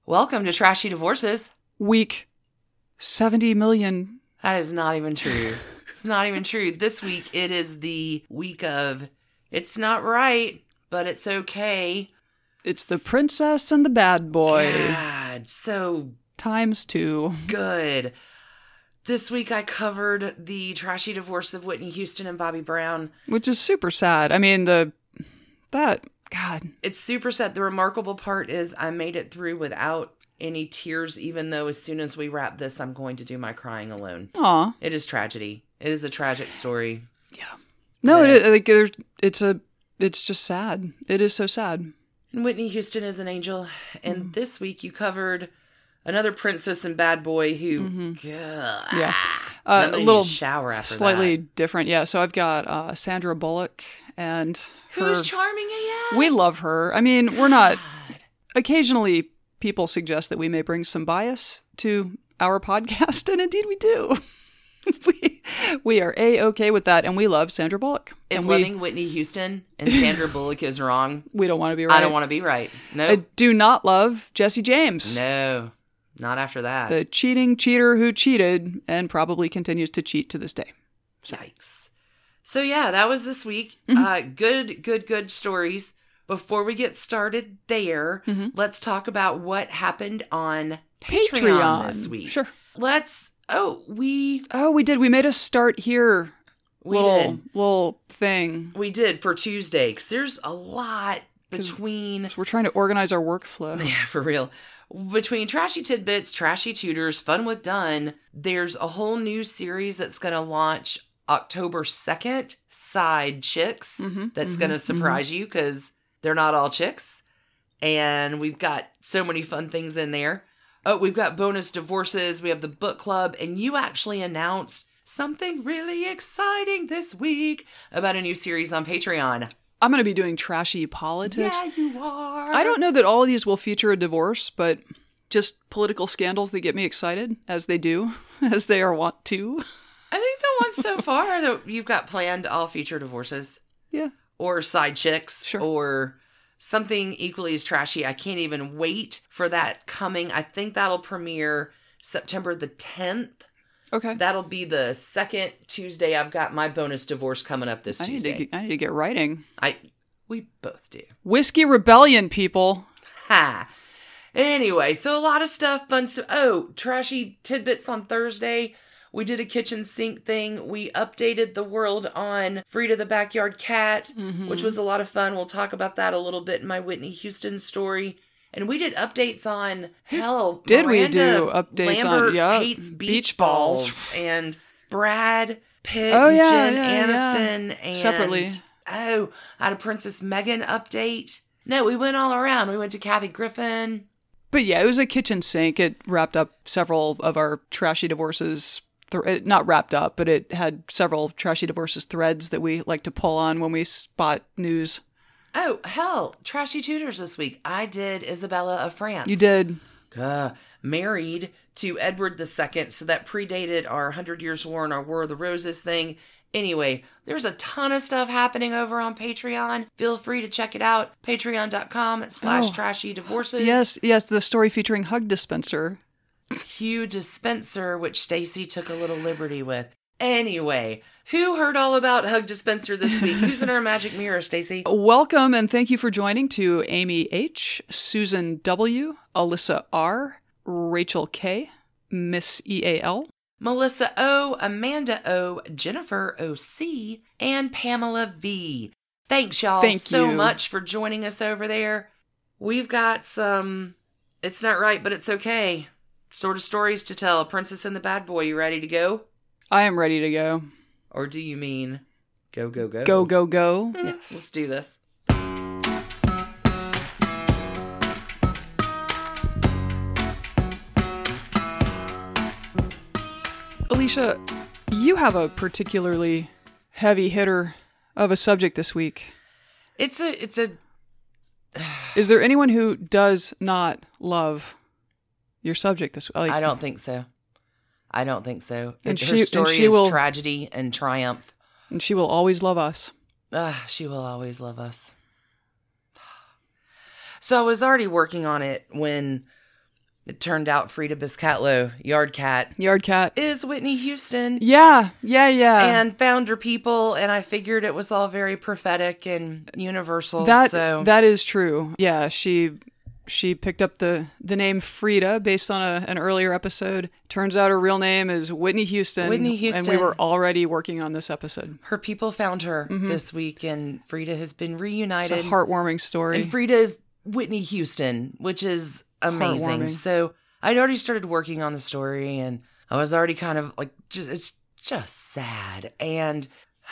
Welcome to Trashy Divorces. Week 70 million. That is not even true. It's not even true. This week, it is the week of, it's not right, but it's okay. It's the princess and the bad boy. God, so Times 2. good. This week, I covered the trashy divorce of Whitney Houston and Bobby Brown. Which is super sad. I mean, God. It's super sad. The remarkable part is I made it through without any tears, even though as soon as we wrap this, I'm going to do my crying alone. Aw. It is tragedy. It is a tragic story. Yeah. No, it's just sad. It is so sad. And Whitney Houston is an angel. And this week you covered another princess and bad boy who, Yeah. a A little shower after slightly that. different. Yeah. So I've got Sandra Bullock and her. Who's charming AF? We love her. I mean, we're not. Occasionally, people suggest that we may bring some bias to our podcast, and indeed we do. we are A-okay with that, and we love Sandra Bullock. If and loving Whitney Houston and Sandra Bullock is wrong, we don't want to be right. I don't want to be right. No. I do not love Jesse James. No. Not after that. The cheating cheater who cheated and probably continues to cheat to this day. Yikes. So yeah, that was this week. Good stories. Before we get started there, let's talk about what happened on Patreon this week. Sure. We did. We made a start here. We little thing. We did for Tuesday, because there's a lot between... So we're trying to organize our workflow. Yeah, for real. Between Trashy Tidbits, Trashy Tutors, Fun with Dunn, there's a whole new series that's going to launch October 2nd, Side Chicks. That's going to surprise you, because they're not all chicks. And we've got so many fun things in there. Oh, we've got bonus divorces. We have the book club. And you actually announced something really exciting this week about a new series on Patreon. I'm going to be doing trashy politics. Yeah, you are. I don't know that all of these will feature a divorce, but just political scandals that get me excited, as they do, as they are wont to. I think the ones so far that you've got planned all feature divorces. Yeah. Or side chicks. Sure. Or something equally as trashy. I can't even wait for that coming. I think that'll premiere September the 10th. Okay. That'll be the second Tuesday. I've got my bonus divorce coming up this Tuesday. I need to get writing. We both do. Whiskey Rebellion, people. Ha! Anyway, so a lot of stuff, fun stuff. Oh, Trashy Tidbits on Thursday. We did a kitchen sink thing. We updated the world on Frida the Backyard Cat, which was a lot of fun. We'll talk about that a little bit in my Whitney Houston story. And we did updates on, Did Miranda we do updates Lambert on, yeah, hates beach balls. And Brad Pitt Oh, and yeah, Jen yeah, Aniston. And Separately. Oh, I had a Princess Meghan update. No, we went all around. We went to Kathy Griffin. But yeah, it was a kitchen sink. It wrapped up several of our trashy divorces. Not wrapped up, but it had several trashy divorces threads that we like to pull on when we spot news. Oh, hell. Trashy Tutors this week. I did Isabella of France. You did. Married to Edward II, so that predated our 100 Years War and our War of the Roses thing. Anyway, there's a ton of stuff happening over on Patreon. Feel free to check it out. Patreon.com/trashy divorces. Yes, the story featuring Hug Dispenser. Hugh Dispenser, which Stacy took a little liberty with. Anyway, who heard all about Hug Dispenser this week? Who's in our magic mirror, Stacy? Welcome and thank you for joining to Amy H., Susan W., Alyssa R., Rachel K., Miss EAL, Melissa O., Amanda O., Jennifer O.C., and Pamela V. Thanks, y'all, so much for joining us over there. We've got some, it's not right, but it's okay, sort of stories to tell. Princess and the Bad Boy, you ready to go? I am ready to go. Or do you mean go, go, go? Go, go, go. Yes. Let's do this. Alicia, you have a particularly heavy hitter of a subject this week. It's a... Is there anyone who does not love your subject this week? I don't think so. And Her story is tragedy and triumph. And she will always love us. She will always love us. So I was already working on it when It turned out Frida Biscatlo, Yard Cat, is Whitney Houston. Yeah. And found her people, and I figured it was all very prophetic and universal. That is true. Yeah, she picked up the name Frida based on an earlier episode. Turns out her real name is Whitney Houston. And we were already working on this episode. Her people found her this week, and Frida has been reunited. It's a heartwarming story. And Frida is Whitney Houston, which is amazing. So I'd already started working on the story, and I was already kind of like, it's just sad. And,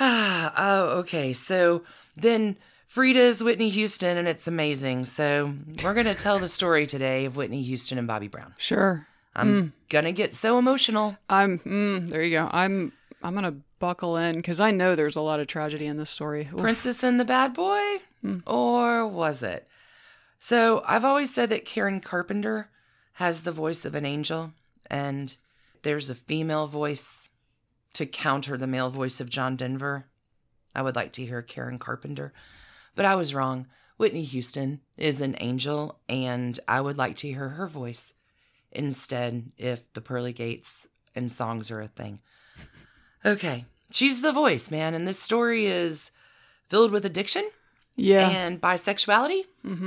okay. So then Frida is Whitney Houston, and it's amazing. So we're going to tell the story today of Whitney Houston and Bobby Brown. Sure. I'm going to get so emotional. There you go. I'm going to buckle in because I know there's a lot of tragedy in this story. Oof. Princess and the Bad Boy? Or was it? So I've always said that Karen Carpenter has the voice of an angel, and there's a female voice to counter the male voice of John Denver. I would like to hear Karen Carpenter, but I was wrong. Whitney Houston is an angel, and I would like to hear her voice instead if the pearly gates and songs are a thing. Okay, she's the voice, man, and this story is filled with addiction and bisexuality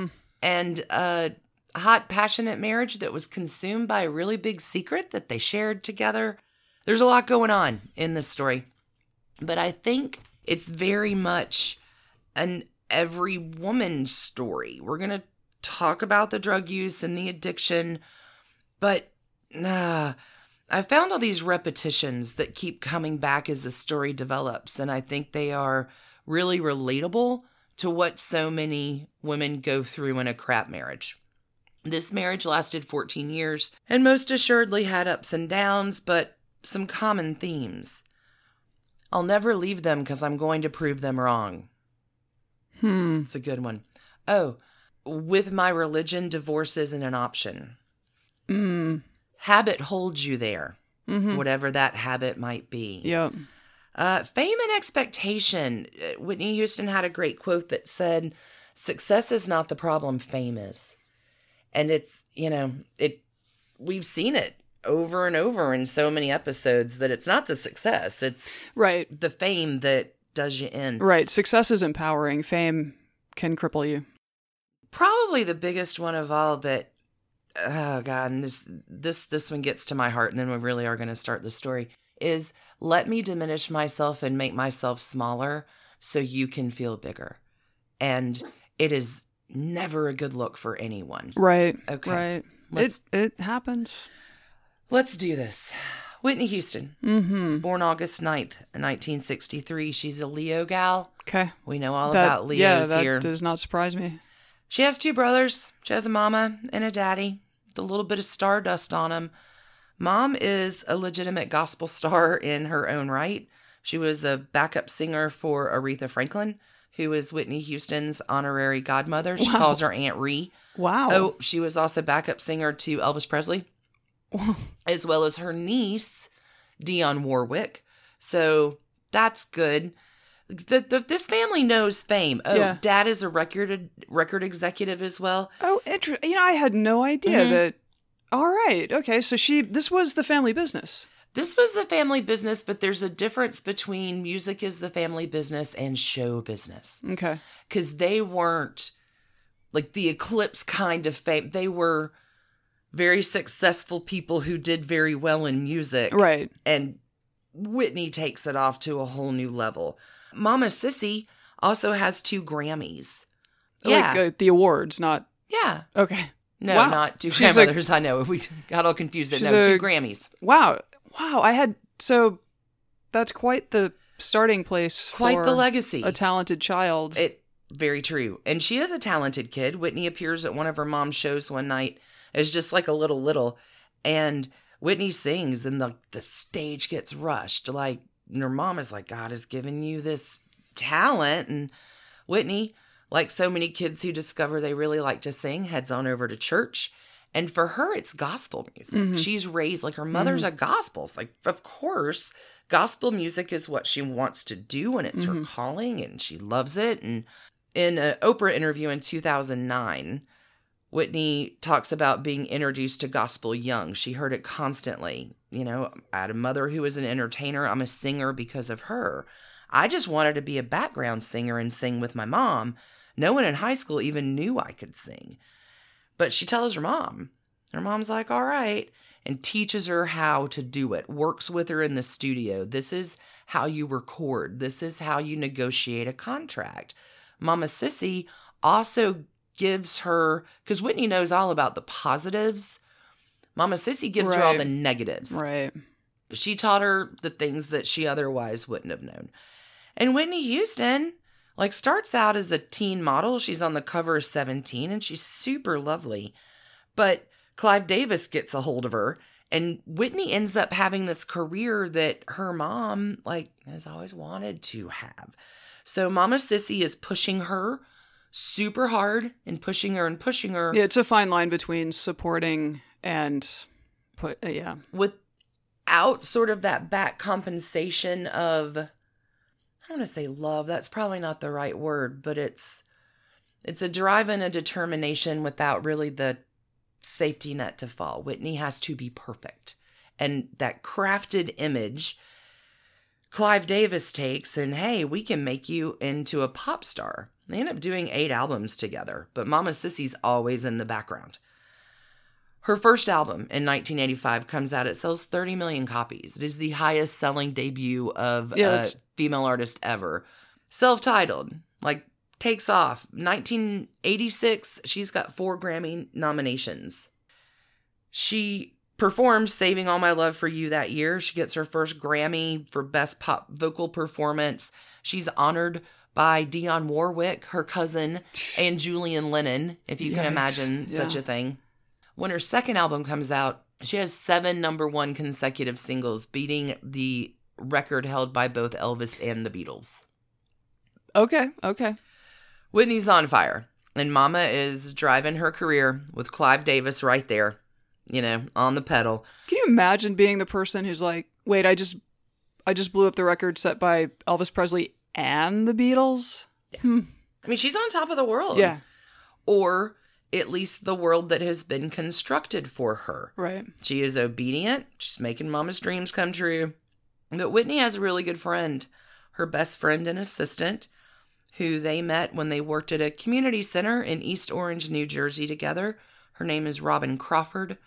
and a hot, passionate marriage that was consumed by a really big secret that they shared together. There's a lot going on in this story, but I think it's very much an every woman story. We're going to talk about the drug use and the addiction, but I found all these repetitions that keep coming back as the story develops, and I think they are really relatable to what so many women go through in a crap marriage. This marriage lasted 14 years and most assuredly had ups and downs, but some common themes. I'll never leave them because I'm going to prove them wrong. It's a good one. Oh, with my religion, divorce isn't an option. Habit holds you there, whatever that habit might be. Yep. Fame and expectation. Whitney Houston had a great quote that said, "Success is not the problem, fame is." And it's, we've seen it over and over in so many episodes that it's not the success, it's the fame that does you in. Right. Success is empowering. Fame can cripple you. Probably the biggest one of all that, oh God, and this one gets to my heart, and then we really are going to start the story, is let me diminish myself and make myself smaller so you can feel bigger. And it is never a good look for anyone. Right. Okay. Right. It happens. Let's do this. Whitney Houston, born August 9th, 1963. She's a Leo gal. Okay. We know all about Leos here. That does not surprise me. She has 2 brothers. She has a mama and a daddy, with a little bit of stardust on them. Mom is a legitimate gospel star in her own right. She was a backup singer for Aretha Franklin, who is Whitney Houston's honorary godmother. She calls her Aunt Ree. Wow. Oh, she was also backup singer to Elvis Presley, as well as her niece, Dionne Warwick. So that's good. This family knows fame. Oh, yeah. Dad is a record executive as well. Oh, interesting. I had no idea that. All right. Okay. So this was the family business. This was the family business, but there's a difference between music is the family business and show business. Okay. Because they weren't like the Eclipse kind of fame. They were very successful people who did very well in music. Right. And Whitney takes it off to a whole new level. Mama Sissy also has 2 Grammys. Yeah. Like the awards, not... Yeah. Okay. No, not 2 grandmothers. I know. We got all confused. 2 Grammys. Wow. So that's quite the starting place for the legacy. A talented child. Very true. And she is a talented kid. Whitney appears at one of her mom's shows one night as just like a little, and Whitney sings and the stage gets rushed. Like, and her mom is like, God has given you this talent. And Whitney, like so many kids who discover they really like to sing, heads on over to church. And for her, it's gospel music. She's raised, like her mother's a gospel. It's like, of course, gospel music is what she wants to do, and it's her calling, and she loves it. And in an Oprah interview in 2009, Whitney talks about being introduced to gospel young. She heard it constantly. You know, I had a mother who was an entertainer. I'm a singer because of her. I just wanted to be a background singer and sing with my mom. No one in high school even knew I could sing. But she tells her mom. Her mom's like, all right, and teaches her how to do it, works with her in the studio. This is how you record. This is how you negotiate a contract. Mama Sissy also gives her, because Whitney knows all about the positives, Mama Sissy gives her all the negatives. Right. She taught her the things that she otherwise wouldn't have known. And Whitney Houston, like, starts out as a teen model. She's on the cover of 17, and she's super lovely. But Clive Davis gets a hold of her, and Whitney ends up having this career that her mom, like, has always wanted to have. So Mama Sissy is pushing her super hard and pushing her and pushing her. Yeah, it's a fine line between supporting and without sort of that back compensation of, I don't want to say love, that's probably not the right word, but it's a drive and a determination without really the safety net to fall. Whitney has to be perfect. And that crafted image Clive Davis takes, and hey, we can make you into a pop star. They end up doing 8 albums together, but Mama Sissy's always in the background. Her first album in 1985 comes out. It sells 30 million copies. It is the highest selling debut of a female artist ever. Self-titled, like, takes off. 1986, she's got 4 Grammy nominations. She performs Saving All My Love for You that year. She gets her first Grammy for Best Pop Vocal Performance. She's honored by Dionne Warwick, her cousin, and Julian Lennon, if you can imagine such a thing. When her second album comes out, she has 7 #1 consecutive singles, beating the record held by both Elvis and the Beatles. Okay. Whitney's on fire, and Mama is driving her career with Clive Davis right there, you know, on the pedal. Can you imagine being the person who's like, wait, I just blew up the record set by Elvis Presley and the Beatles? Yeah. I mean, she's on top of the world. Yeah. Or at least the world that has been constructed for her. Right. She is obedient. She's making Mama's dreams come true. But Whitney has a really good friend, her best friend and assistant, who they met when they worked at a community center in East Orange, New Jersey together. Her name is Robin Crawford,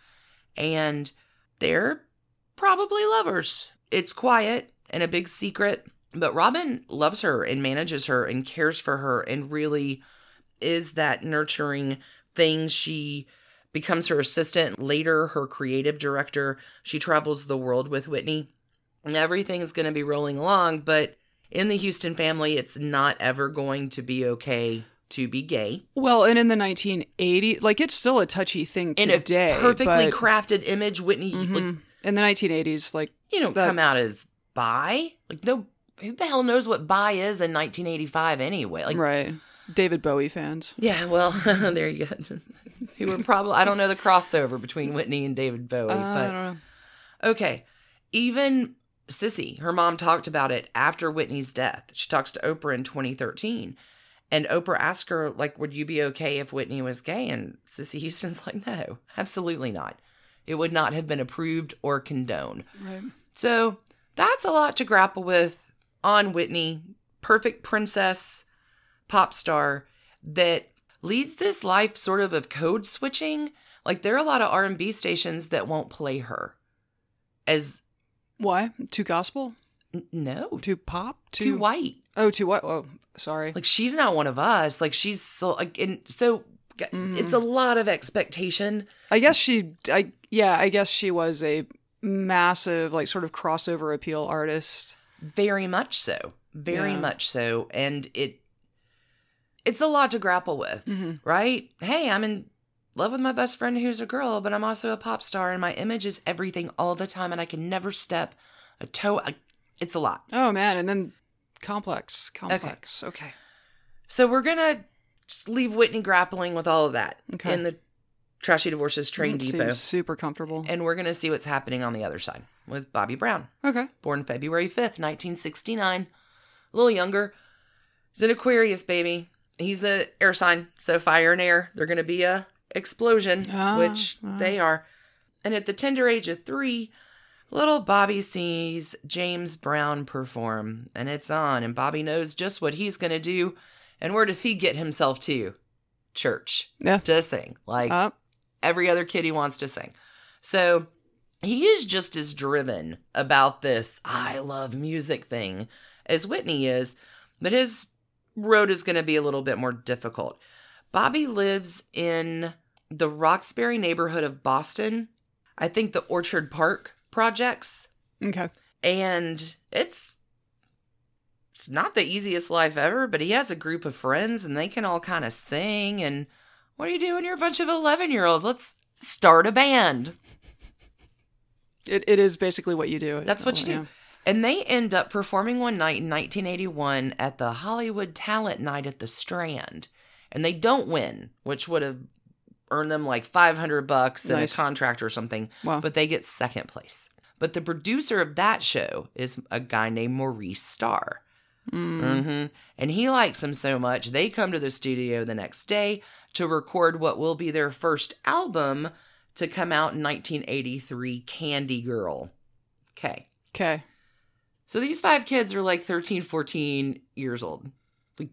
and they're probably lovers. It's quiet and a big secret, but Robin loves her and manages her and cares for her and really is that nurturing thing. She becomes her assistant, later her creative director. She travels the world with Whitney, and everything's going to be rolling along, but in the Houston family, it's not ever going to be okay to be gay. Well, and in the 1980s, like, it's still a touchy thing today. In a perfectly crafted image, Whitney, like, in the 1980s, like, you don't come out as bi. Like, no, who the hell knows what bi is in 1985 anyway? Like, right. David Bowie fans. Yeah, well, there you go. Who were probably, I don't know the crossover between Whitney and David Bowie, but I don't know. Okay. Even Sissy, her mom, talked about it after Whitney's death. She talks to Oprah in 2013. And Oprah asked her, like, would you be okay if Whitney was gay? And Sissy Houston's like, no, absolutely not. It would not have been approved or condoned. Right. So that's a lot to grapple with on Whitney, perfect princess, pop star, that leads this life sort of code switching. Like, there are a lot of R&B stations that won't play her as... Why? Too gospel? No. Too pop? Too white. Oh, too white. Oh, sorry. Like, she's not one of us. Like, she's so, like, and so it's a lot of expectation. I guess she was a massive, like, sort of crossover appeal artist. Very much so. Very much so. And it's a lot to grapple with, right? Hey, I'm in love with my best friend who's a girl, but I'm also a pop star, and my image is everything all the time, and I can never step a toe. It's a lot. Oh, man. And then complex. Okay. So we're going to just leave Whitney grappling with all of that in the Trashy Divorces Train Depot. Seems super comfortable. And we're going to see what's happening on the other side with Bobby Brown. Okay. Born February 5th, 1969. A little younger. He's an Aquarius baby. He's an air sign, so fire and air. They're going to be a explosion, which they are. And at the tender age of 3, little Bobby sees James Brown perform, and it's on, and Bobby knows just what he's going to do. And where does he get himself to? Church. Yeah. To sing. Like every other kid he wants to sing. So he is just as driven about this I love music thing as Whitney is, but his road is going to be a little bit more difficult. Bobby lives in the Roxbury neighborhood of Boston. I think the Orchard Park projects. Okay. And it's not the easiest life ever, but he has a group of friends and they can all kind of sing. And what do you do when you're a bunch of 11-year-olds? Let's start a band. It is basically what you do. That's what you do. And they end up performing one night in 1981 at the Hollywood Talent Night at the Strand. And they don't win, which would have earned them like $500 and a contract or something. Wow. But they get second place. But the producer of that show is a guy named Maurice Starr. Mm-hmm. And he likes him so much, they come to the studio the next day to record what will be their first album to come out in 1983, Candy Girl. Okay. So these 5 kids are like 13, 14 years old. Like,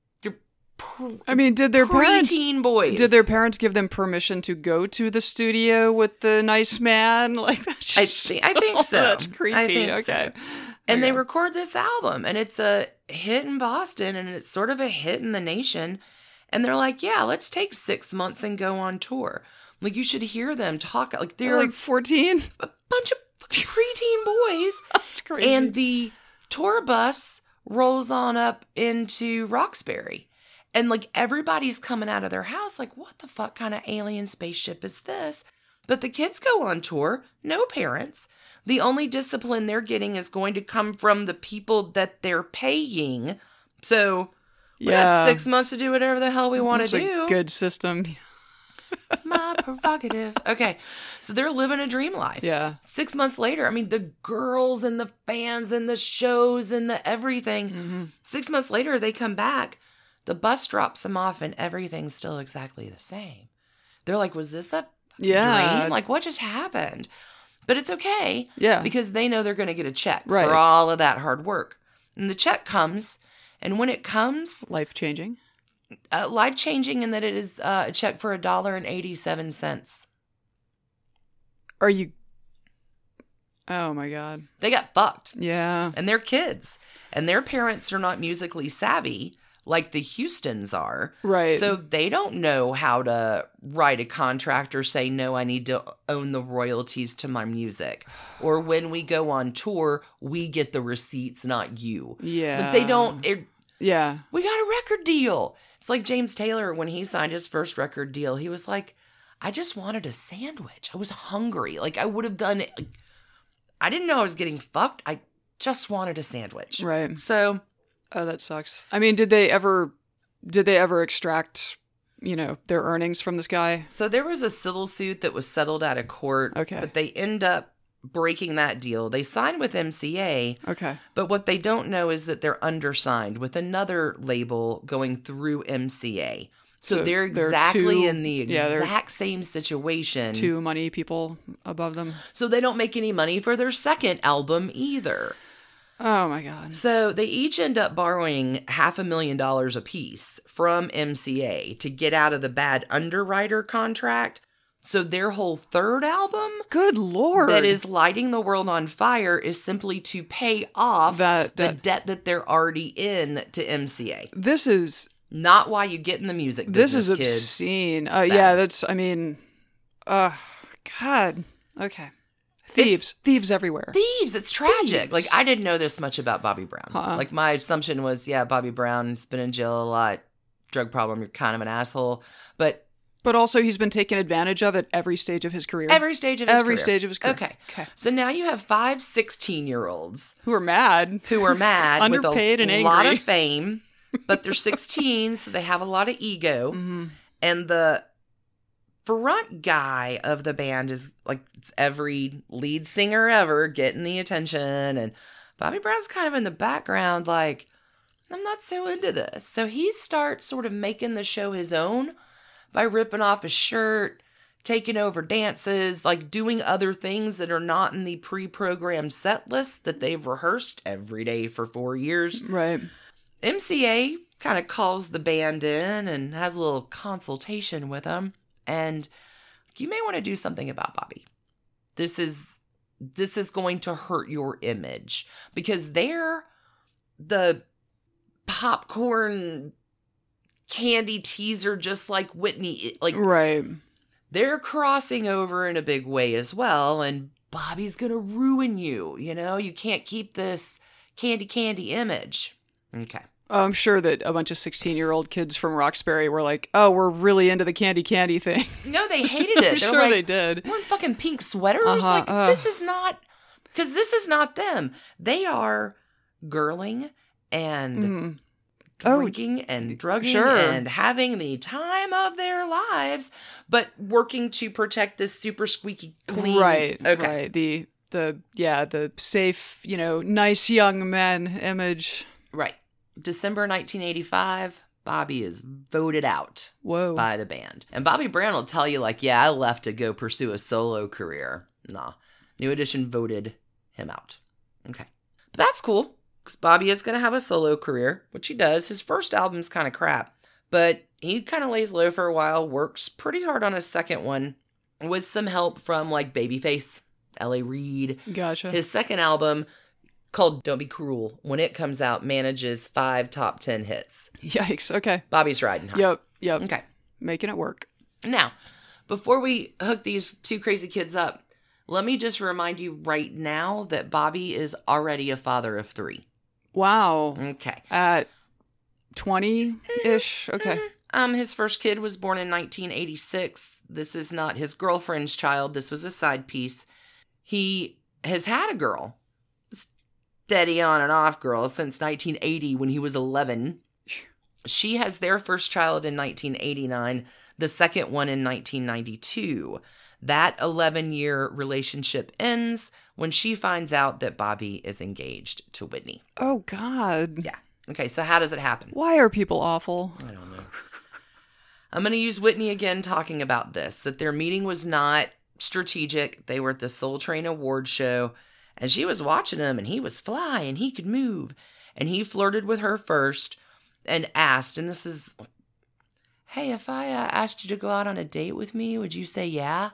did their parents preteen boys? Did their parents give them permission to go to the studio with the nice man? Like that's I think so. That's creepy. I think okay. So. And they record this album, and it's a hit in Boston, and it's sort of a hit in the nation. And they're like, yeah, let's take 6 months and go on tour. Like, you should hear them talk. Like, they're like 14? A bunch of preteen boys. That's crazy. And the tour bus rolls on up into Roxbury. And, like, everybody's coming out of their house like, what the fuck kind of alien spaceship is this? But the kids go on tour, no parents. The only discipline they're getting is going to come from the people that they're paying. So we got 6 months to do whatever the hell we want to do. A good system. It's my prerogative. Okay. So they're living a dream life. Yeah. 6 months later, the girls and the fans and the shows and the everything. Mm-hmm. 6 months later, they come back. The bus drops them off and everything's still exactly the same. They're like, was this a dream? Like, what just happened? But it's okay. Yeah. Because they know they're going to get a check for all of that hard work. And the check comes, and when it comes... Life-changing? Life-changing in that it is a check for $1.87. Are you... Oh, my God. They got fucked. Yeah. And they're kids. And their parents are not musically savvy like the Houstons are. Right. So they don't know how to write a contract or say, no, I need to own the royalties to my music. Or when we go on tour, we get the receipts, not you. Yeah. But they don't... Yeah. We got a record deal. It's like James Taylor, when he signed his first record deal, he was like, I just wanted a sandwich. I was hungry. Like, I would have done it. Like, I didn't know I was getting fucked. I just wanted a sandwich. Right. So... Oh, that sucks. Did they ever extract, their earnings from this guy? So there was a civil suit that was settled out of court. Okay. But they end up breaking that deal. They signed with MCA. Okay. But what they don't know is that they're undersigned with another label going through MCA. So they're exactly in the exact same situation. 2 money people above them. So they don't make any money for their second album either. Oh, my God. So they each end up borrowing $500,000 apiece from MCA to get out of the bad underwriter contract. So their whole third album, good Lord, that is lighting the world on fire, is simply to pay off the debt that they're already in to MCA. This is... Not why you get in the music business, This is obscene. That's, God. Okay. Thieves everywhere. Thieves. It's tragic. Like, I didn't know this much about Bobby Brown. Like, my assumption was, Bobby Brown's been in jail a lot. Drug problem. You're kind of an asshole. But also, he's been taken advantage of at every stage of his career. Every stage of his career. Okay. So now you have 5 16-year-olds. Who are mad. Underpaid and angry. Lot of fame. But they're 16, so they have a lot of ego. Mm-hmm. And the front guy of the band is like, it's every lead singer ever getting the attention, and Bobby Brown's kind of in the background like, I'm not so into this. So he starts sort of making the show his own, by ripping off his shirt, taking over dances, like doing other things that are not in the pre-programmed set list that they've rehearsed every day for 4 years. Right. MCA kind of calls the band in and has a little consultation with them. And you may want to do something about Bobby. This is going to hurt your image because they're the popcorn candy teaser, just like Whitney. Like, right. They're crossing over in a big way as well. And Bobby's going to ruin you. You know, you can't keep this candy image. Okay. I'm sure that a bunch of 16-year-old kids from Roxbury were like, oh, we're really into the candy thing. No, they hated it. I'm sure like, they did. We're in fucking pink sweaters. This is not, because this is not them. They are girling and drinking and drugging and having the time of their lives, but working to protect this super squeaky clean. Right. Okay. Right. The safe, nice young men image. Right. December 1985, Bobby is voted out by the band. And Bobby Brown will tell you, like, yeah, I left to go pursue a solo career. Nah. New Edition voted him out. Okay. But that's cool, because Bobby is going to have a solo career, which he does. His first album's kind of crap, but he kind of lays low for a while, works pretty hard on his second one, with some help from, like, Babyface, L.A. Reid. Gotcha. His second album, called Don't Be Cruel, when it comes out, manages 5 top 10 hits. Yikes. Okay. Bobby's riding high. Yep. Okay. Making it work. Now, before we hook these two crazy kids up, let me just remind you right now that Bobby is already a father of 3. Wow. Okay. At 20-ish? Okay. His first kid was born in 1986. This is not his girlfriend's child. This was a side piece. He has had a girl, steady on and off girl, since 1980 when he was 11. She has their first child in 1989, the second one in 1992. That 11-year relationship ends when she finds out that Bobby is engaged to Whitney. Oh, God. Yeah. Okay, so how does it happen? Why are people awful? I don't know. I'm going to use Whitney again talking about this, that their meeting was not strategic. They were at the Soul Train Award show, and she was watching him, and he was fly, and he could move. And he flirted with her first and asked, and this is, hey, if I asked you to go out on a date with me, would you say yeah?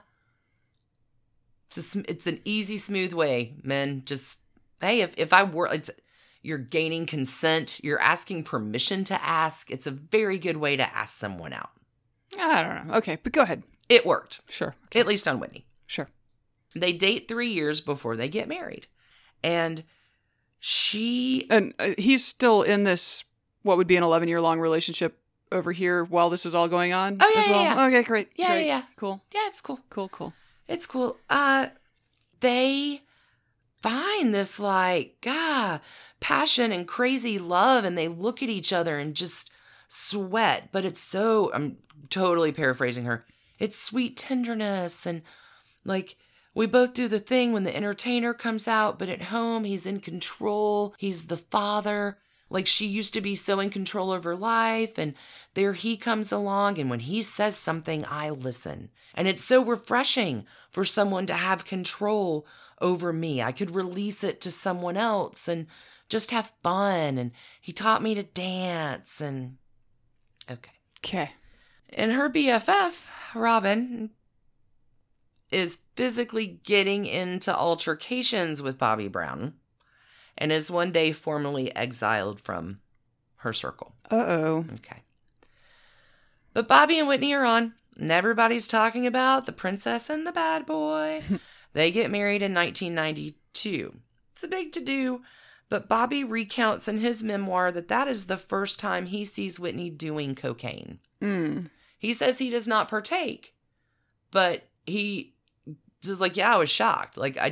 It's an easy, smooth way, men. Just, hey, if I were, you're gaining consent. You're asking permission to ask. It's a very good way to ask someone out. I don't know. Okay, but go ahead. It worked. Sure. Okay. At least on Whitney. Sure. They date 3 years before they get married. And she... And he's still in this, what would be an 11-year-long relationship over here while this is all going on as well? Yeah. Okay, great. Yeah, great. yeah. Cool. Yeah, it's cool. Cool. It's cool. They find this, passion and crazy love, and they look at each other and just sweat. But it's so... I'm totally paraphrasing her. It's sweet tenderness, and, we both do the thing when the entertainer comes out, but at home, he's in control. He's the father. She used to be so in control of her life, and there he comes along, and when he says something, I listen. And it's so refreshing for someone to have control over me. I could release it to someone else and just have fun, and he taught me to dance, and... Okay. And her BFF, Robin, is physically getting into altercations with Bobby Brown and is one day formally exiled from her circle. Uh-oh. Okay. But Bobby and Whitney are on, and everybody's talking about the princess and the bad boy. They get married in 1992. It's a big to-do, but Bobby recounts in his memoir that is the first time he sees Whitney doing cocaine. He says he does not partake, but he just I was shocked. I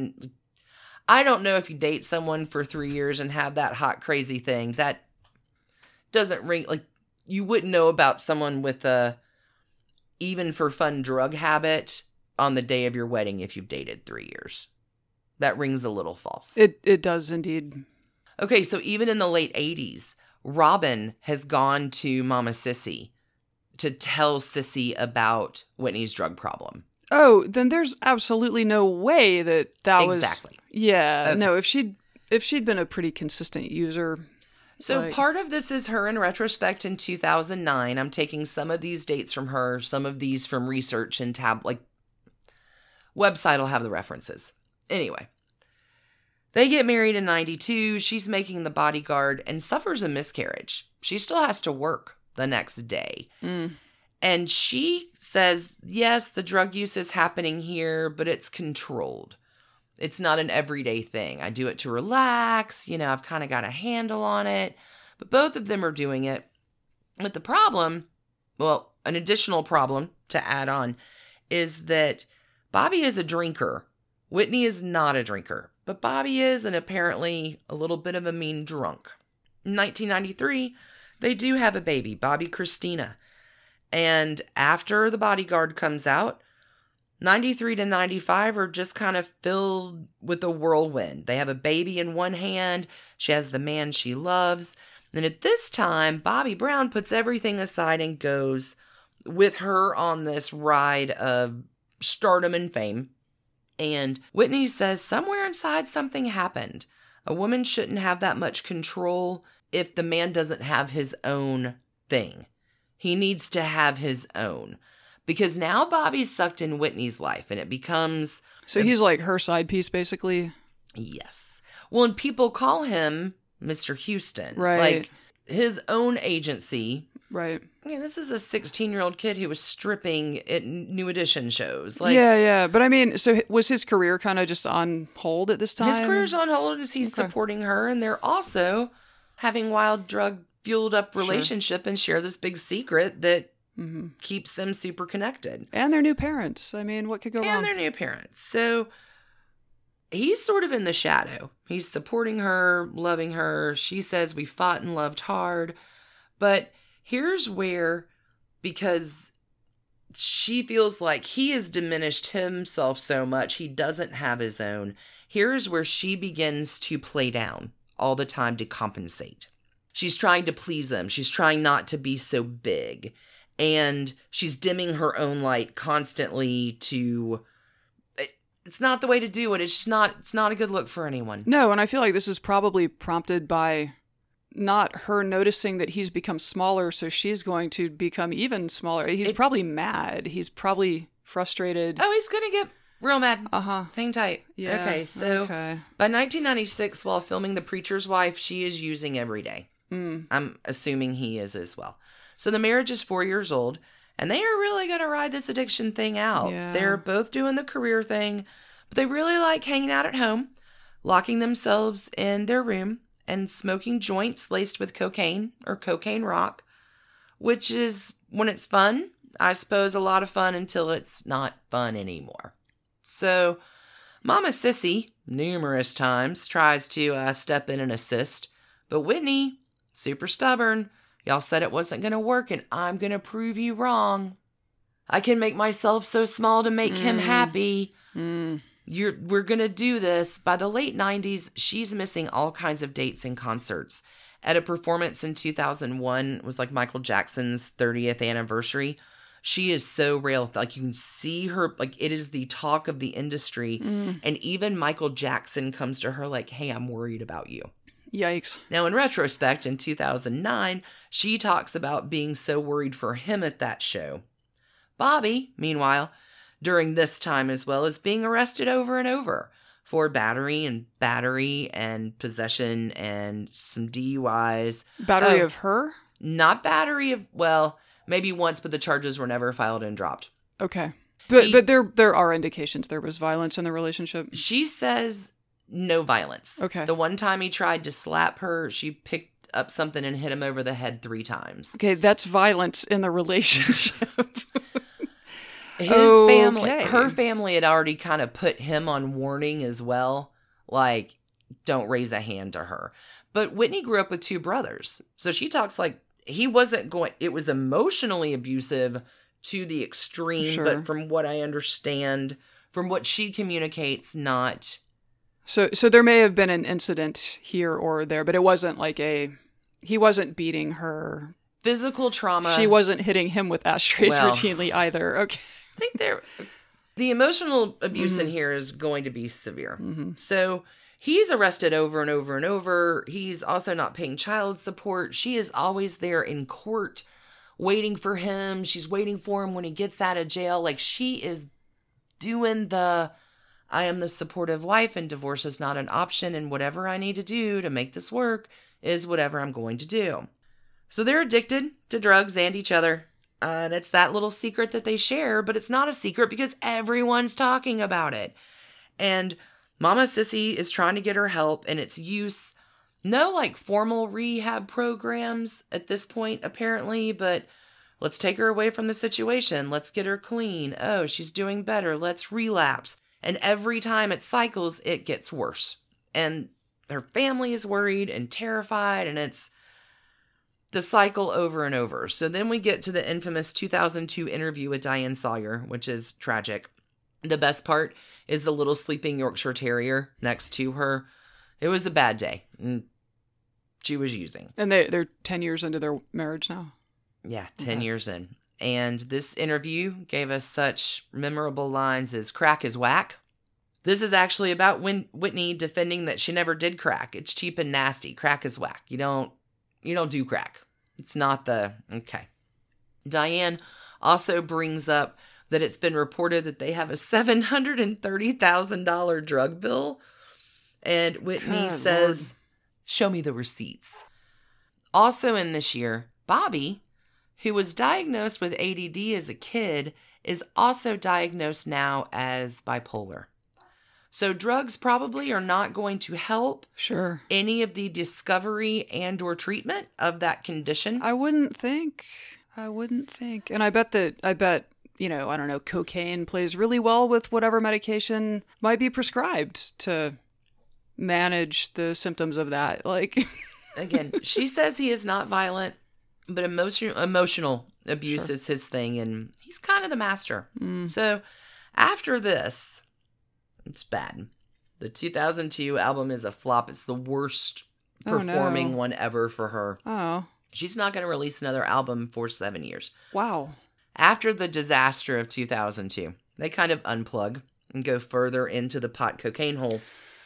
don't know if you date someone for 3 years and have that hot, crazy thing. That doesn't ring, you wouldn't know about someone with a even for fun drug habit on the day of your wedding if you've dated 3 years. That rings a little false. It does indeed. Okay, so even in the late 80s, Robin has gone to Mama Sissy to tell Sissy about Whitney's drug problem. Oh, then there's absolutely no way that was... Exactly. Yeah. Okay. No, if she'd been a pretty consistent user... So part of this is her in retrospect in 2009. I'm taking some of these dates from her, some of these from research and website will have the references. Anyway, they get married in 92. She's making the bodyguard and suffers a miscarriage. She still has to work the next day. And she says, yes, the drug use is happening here, but it's controlled. It's not an everyday thing. I do it to relax. I've kind of got a handle on it. But both of them are doing it. But the problem, well, an additional problem to add on, is that Bobby is a drinker. Whitney is not a drinker. But Bobby is, and apparently a little bit of a mean drunk. In 1993, they do have a baby, Bobby Christina. And after The Bodyguard comes out, 93 to 95 are just kind of filled with a whirlwind. They have a baby in one hand. She has the man she loves. And at this time, Bobby Brown puts everything aside and goes with her on this ride of stardom and fame. And Whitney says somewhere inside something happened. A woman shouldn't have that much control if the man doesn't have his own thing. He needs to have his own. Because now Bobby's sucked in Whitney's life and it becomes... So he's like her side piece, basically? Yes. Well, and people call him Mr. Houston. Right. Like his own agency. Right. This is a 16-year-old kid who was stripping at New Edition shows. Yeah. But I mean, so was his career kind of just on hold at this time? His career's on hold as he's supporting her. And they're also having wild drug-fueled up relationship and share this big secret that... keeps them super connected. And their new parents. I mean, what could go wrong? And their new parents. So he's sort of in the shadow. He's supporting her, loving her. She says we fought and loved hard. But here's where, because she feels like he has diminished himself so much, he doesn't have his own. Here's where she begins to play down all the time to compensate. She's trying to please him. She's trying not to be so big. And she's dimming her own light constantly to... It's not the way to do it. It's not a good look for anyone. No, and I feel like this is probably prompted by not her noticing that he's become smaller, so she's going to become even smaller. He's probably mad. He's probably frustrated. Oh, he's going to get real mad. Hang tight. Yeah. Okay, so by 1996, while filming The Preacher's Wife, she is using every day. I'm assuming he is as well. So the marriage is 4 years old, and they are really going to ride this addiction thing out. Yeah. They're both doing the career thing, but they really like hanging out at home, locking themselves in their room, and smoking joints laced with cocaine or cocaine rock, which is, when it's fun, I suppose a lot of fun until it's not fun anymore. So Mama Sissy, numerous times, tries to step in and assist, but Whitney, super stubborn. Y'all said it wasn't going to work, and I'm going to prove you wrong. I can make myself so small to make him happy. We're going to do this. By the late 90s, she's missing all kinds of dates and concerts. At a performance in 2001, it was like Michael Jackson's 30th anniversary. She is so real. Like, you can see her, like, it is the talk of the industry. And even Michael Jackson comes to her like, hey, I'm worried about you. Yikes. Now, in retrospect, in 2009, she talks about being so worried for him at that show. Bobby, meanwhile, during this time as well, is being arrested over and over for battery and possession and some DUIs. Battery of her? Not battery of, well, maybe once, but the charges were never filed and dropped. Okay. But there are indications there was violence in the relationship. She says no violence. Okay. The one time he tried to slap her, she picked up something and hit him over the head 3 times. Okay, that's violence in the relationship. Her family had already kind of put him on warning as well. Like, don't raise a hand to her. But Whitney grew up with 2 brothers. So she talks like it was emotionally abusive to the extreme. Sure. But from what I understand, from what she communicates, not. So there may have been an incident here or there, but it wasn't like he wasn't beating her physical trauma. She wasn't hitting him with ashtrays routinely either. Okay. I think the emotional abuse in here is going to be severe. So he's arrested over and over and over. He's also not paying child support. She is always there in court waiting for him. She's waiting for him when he gets out of jail. Like, she is doing I am the supportive wife and divorce is not an option, and whatever I need to do to make this work is whatever I'm going to do. So they're addicted to drugs and each other. And it's that little secret that they share, but it's not a secret because everyone's talking about it. And Mama Sissy is trying to get her help, and it's use. No like formal rehab programs at this point, apparently, but let's take her away from the situation. Let's get her clean. Oh, she's doing better. Let's relapse. And every time it cycles, it gets worse. And her family is worried and terrified, and it's the cycle over and over. So then we get to the infamous 2002 interview with Diane Sawyer, which is tragic. The best part is the little sleeping Yorkshire Terrier next to her. It was a bad day. And she was using. And they're 10 years into their marriage now? Yeah, 10 years in. And this interview gave us such memorable lines as crack is whack. This is actually about Whitney defending that she never did crack. It's cheap and nasty. Crack is whack. You don't do crack. It's not okay. Diane also brings up that it's been reported that they have a $730,000 drug bill. And Whitney says, Lord, show me the receipts. Also in this year, Bobby, who was diagnosed with ADD as a kid, is also diagnosed now as bipolar. So drugs probably are not going to help any of the discovery and or treatment of that condition. I wouldn't think. And I bet, I don't know, cocaine plays really well with whatever medication might be prescribed to manage the symptoms of that. Like, again, she says he is not violent, but emotional abuse is his thing, and he's kind of the master. So after this, it's bad. The 2002 album is a flop. It's the worst performing one ever for her. Oh. She's not going to release another album for 7 years. Wow. After the disaster of 2002, they kind of unplug and go further into the pot cocaine hole.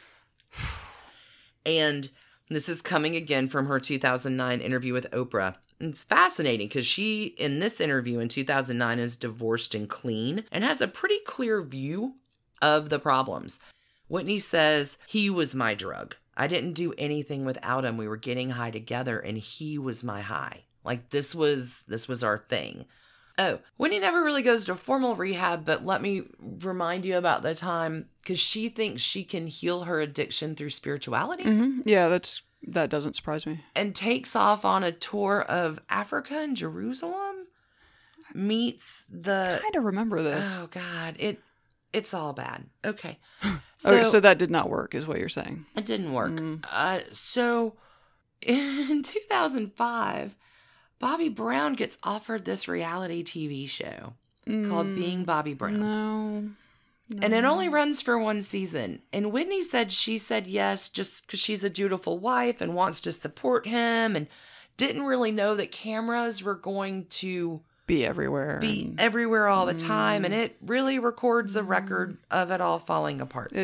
And this is coming again from her 2009 interview with Oprah. It's fascinating because she, in this interview in 2009, is divorced and clean and has a pretty clear view of the problems. Whitney says, he was my drug. I didn't do anything without him. We were getting high together and he was my high. Like, this was our thing. Oh, Whitney never really goes to formal rehab, but let me remind you about the time because she thinks she can heal her addiction through spirituality. Mm-hmm. Yeah, that doesn't surprise me. And takes off on a tour of Africa and Jerusalem. Meets the... I kind of remember this. Oh, God. It's all bad. Okay. So that did not work, is what you're saying. It didn't work. So in 2005, Bobby Brown gets offered this reality TV show called Being Bobby Brown. No. And it only runs for one season. And Whitney said she said yes just because she's a dutiful wife and wants to support him and didn't really know that cameras were going to be everywhere all the time. And it really records a record of it all falling apart.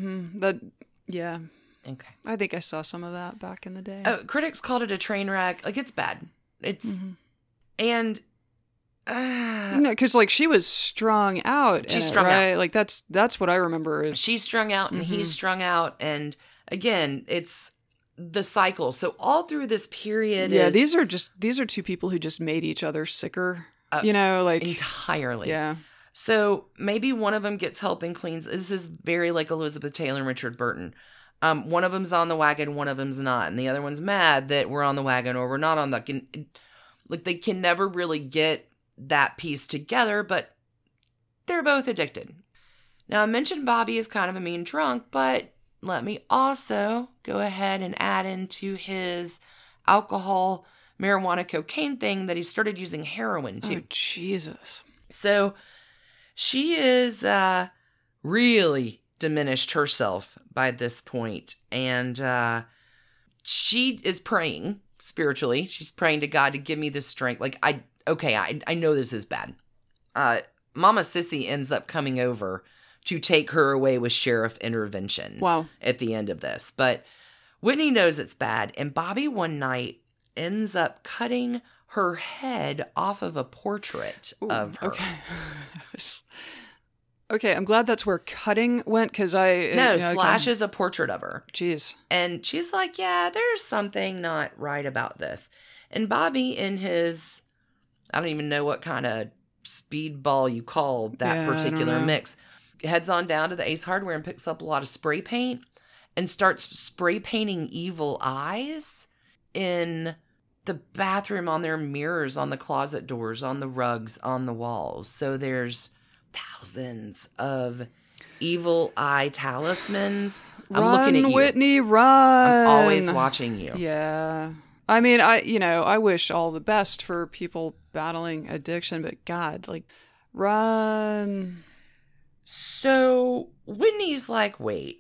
Yeah. Okay. I think I saw some of that back in the day. Oh, critics called it a train wreck. Like, it's bad. It's and because like she was strung out. She's strung out. Like that's what I remember is she's strung out and he's strung out, and again, it's the cycle. So all through this period, these are two people who just made each other sicker. Like entirely. Yeah. So maybe one of them gets help and cleans. This is very like Elizabeth Taylor and Richard Burton. One of them's on the wagon, one of them's not. And the other one's mad that we're on the wagon or we're not on the... Like, they can never really get that piece together, but they're both addicted. Now, I mentioned Bobby is kind of a mean drunk, but let me also go ahead and add into his alcohol, marijuana, cocaine thing that he started using heroin, too. Oh, Jesus. So, she is really diminished herself by this point, and she is praying spiritually. She's praying to God to give me the strength. Like, I know this is bad. Mama Sissy ends up coming over to take her away with sheriff intervention. Wow. At the end of this. But Whitney knows it's bad. And Bobby one night ends up cutting her head off of a portrait of her. Okay. Okay, I'm glad that's where cutting went, because slashes a portrait of her. Jeez. And she's like, yeah, there's something not right about this. And Bobby, in his, I don't even know what kind of speedball you call that particular mix, heads on down to the Ace Hardware and picks up a lot of spray paint and starts spray painting evil eyes in the bathroom, on their mirrors, on the closet doors, on the rugs, on the walls. So there's thousands of evil eye talismans. I'm looking at you. Whitney, run. I'm always watching you. Yeah. I mean, I wish all the best for people battling addiction, but God, like, run. So Whitney's like, wait,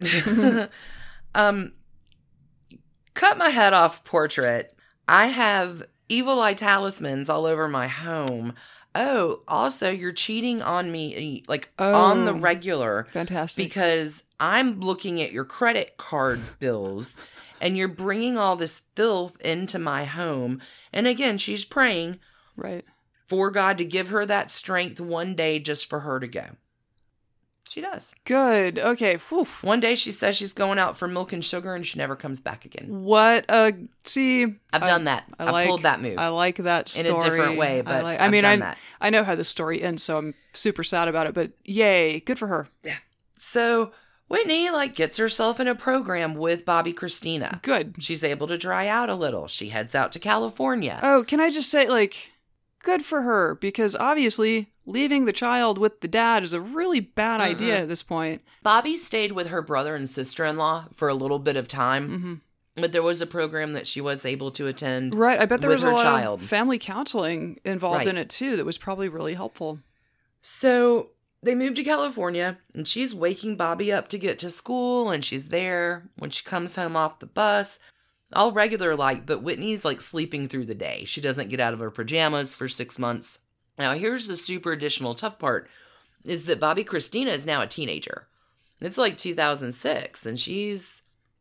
cut my head off portrait. I have evil eye talismans all over my home. Oh, also, you're cheating on me, on the regular. Fantastic. Because I'm looking at your credit card bills, and you're bringing all this filth into my home. And again, she's praying for God to give her that strength one day just for her to go. She does. Good. Okay. Whew. One day she says she's going out for milk and sugar, and she never comes back again. What? See, I've done that. I pulled that move. I like that story. In a different way, but I know how the story ends, so I'm super sad about it, but yay. Good for her. Yeah. So Whitney, gets herself in a program with Bobby Christina. Good. She's able to dry out a little. She heads out to California. Oh, can I just say, good for her, because obviously leaving the child with the dad is a really bad idea at this point. Bobby stayed with her brother and sister-in-law for a little bit of time, but there was a program that she was able to attend. Right, I bet there was a lot of family counseling involved in it too that was probably really helpful. So they moved to California, and she's waking Bobby up to get to school, and she's there when she comes home off the bus. All regular but Whitney's sleeping through the day. She doesn't get out of her pajamas for 6 months. Now, here's the super additional tough part, is that Bobby Christina is now a teenager. It's 2006, and she's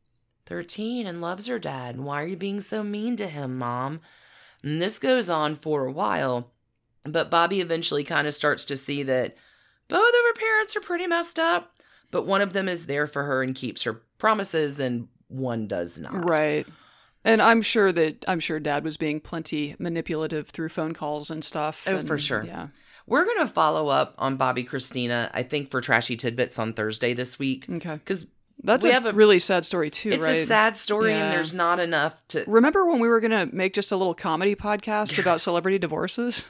13 and loves her dad. Why are you being so mean to him, Mom? And this goes on for a while, but Bobby eventually kind of starts to see that both of her parents are pretty messed up, but one of them is there for her and keeps her promises, and one does not. Right. And I'm sure Dad was being plenty manipulative through phone calls and stuff. Oh, for sure. Yeah. We're going to follow up on Bobby Christina, I think, for Trashy Tidbits on Thursday this week. Okay. Because that's a really sad story, too, it's right? It's a sad story, and there's not enough to... Remember when we were going to make just a little comedy podcast about celebrity divorces?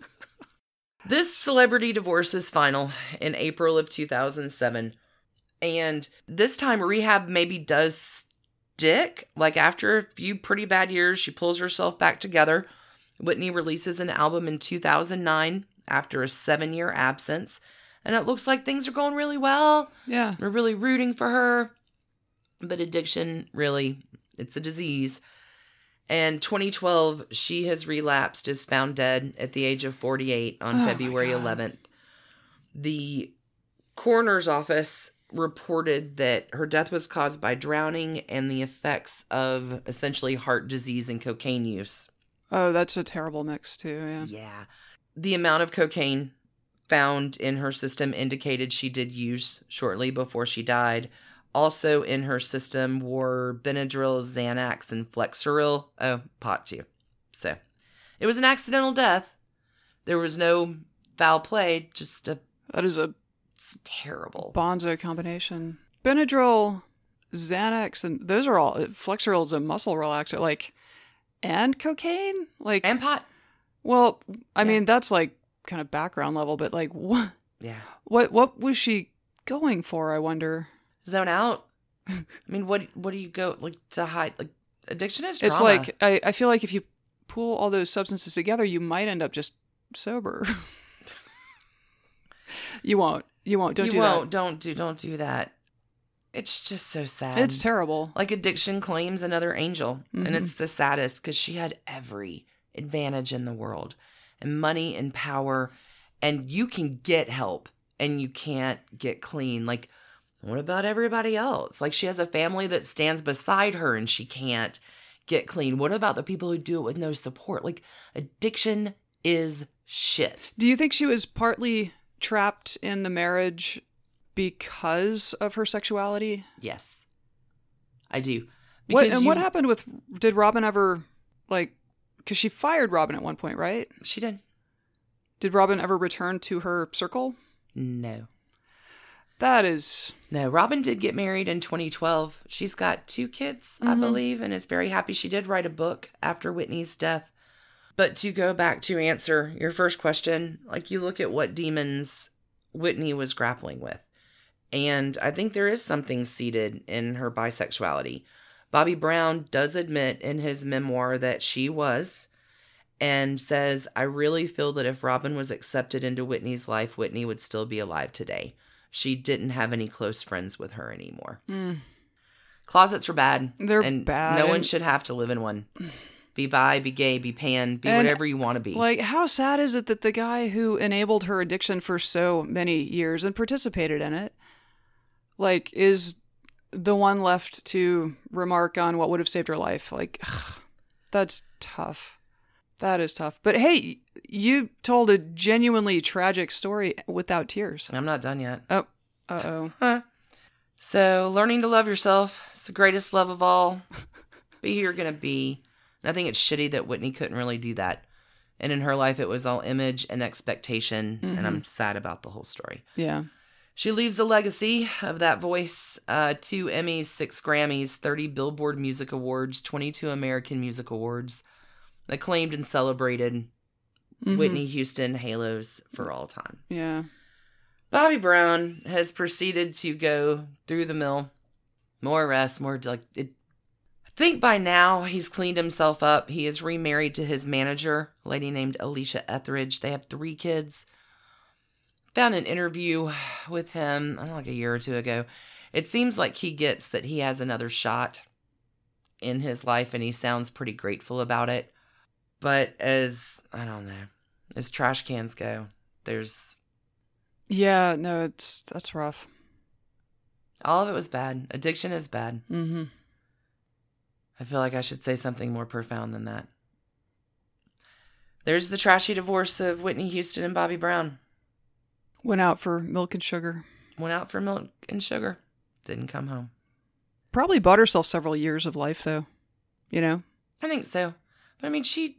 This celebrity divorce is final in April of 2007. And this time, rehab maybe does stick. After a few pretty bad years, she pulls herself back together. Whitney releases an album in 2009 after a 7-year absence. And it looks like things are going really well. Yeah. We're really rooting for her. But addiction, really, it's a disease. And 2012, she has relapsed, is found dead at the age of 48 on February 11th. The coroner's office reported that her death was caused by drowning and the effects of essentially heart disease and cocaine use. Oh, that's a terrible mix too, yeah. Yeah. The amount of cocaine found in her system indicated she did use shortly before she died. Also in her system were Benadryl, Xanax, and Flexeril. Oh, pot too. So it was an accidental death. There was no foul play, just a... That is It's terrible. Bonzo combination. Benadryl, Xanax, and those are all... Flexeril is a muscle relaxer, and cocaine? And pot. Well, I mean, that's kind of background level, but what? Yeah. What was she going for, I wonder? Zone out. I mean, what do you go, to hide? Addiction is trauma. It's I feel like if you pool all those substances together, you might end up just sober. You won't. Don't do that. Don't do that. It's just so sad. It's terrible. Like addiction claims another angel. And it's the saddest because she had every advantage in the world and money and power. And you can get help and you can't get clean. Like, what about everybody else? Like, she has a family that stands beside her and she can't get clean. What about the people who do it with no support? Like, addiction is shit. Do you think she was partly trapped in the marriage because of her sexuality? Yes, I do. What happened with, did Robin ever, like, because she fired Robin at one point, right? She did. Did Robin ever return to her circle? No. No, Robin did get married in 2012. She's got 2 kids, I believe, and is very happy. She did write a book after Whitney's death. But to go back to answer your first question, like, you look at what demons Whitney was grappling with. And I think there is something seated in her bisexuality. Bobby Brown does admit in his memoir that she was, and says, I really feel that if Robin was accepted into Whitney's life, Whitney would still be alive today. She didn't have any close friends with her anymore. Closets are bad. They're and bad. No one should have to live in one. Be bi, be gay, be pan, be whatever you want to be. Like, how sad is it that the guy who enabled her addiction for so many years and participated in it, like, is the one left to remark on what would have saved her life? Like, ugh, that's tough. That is tough. But hey, you told a genuinely tragic story without tears. I'm not done yet. Oh, uh-oh. So, learning to love yourself is the greatest love of all. Be who you're going to be. And I think it's shitty that Whitney couldn't really do that. And in her life, it was all image and expectation. And I'm sad about the whole story. Yeah. She leaves a legacy of that voice, 2 Emmys, 6 Grammys, 30 Billboard Music Awards, 22 American Music Awards, acclaimed and celebrated Whitney Houston halos for all time. Yeah. Bobby Brown has proceeded to go through the mill. More arrests, more like it. I think by now he's cleaned himself up. He is remarried to his manager, a lady named Alicia Etheridge. They have 3 kids. Found an interview with him, I don't know, like a year or 2 ago. It seems like he gets that he has another shot in his life, and he sounds pretty grateful about it. But as trash cans go, there's... Yeah, no, that's rough. All of it was bad. Addiction is bad. Mm-hmm. I feel like I should say something more profound than that. There's the trashy divorce of Whitney Houston and Bobby Brown. Went out for milk and sugar. Went out for milk and sugar. Didn't come home. Probably bought herself several years of life, though. You know? I think so. But I mean, she,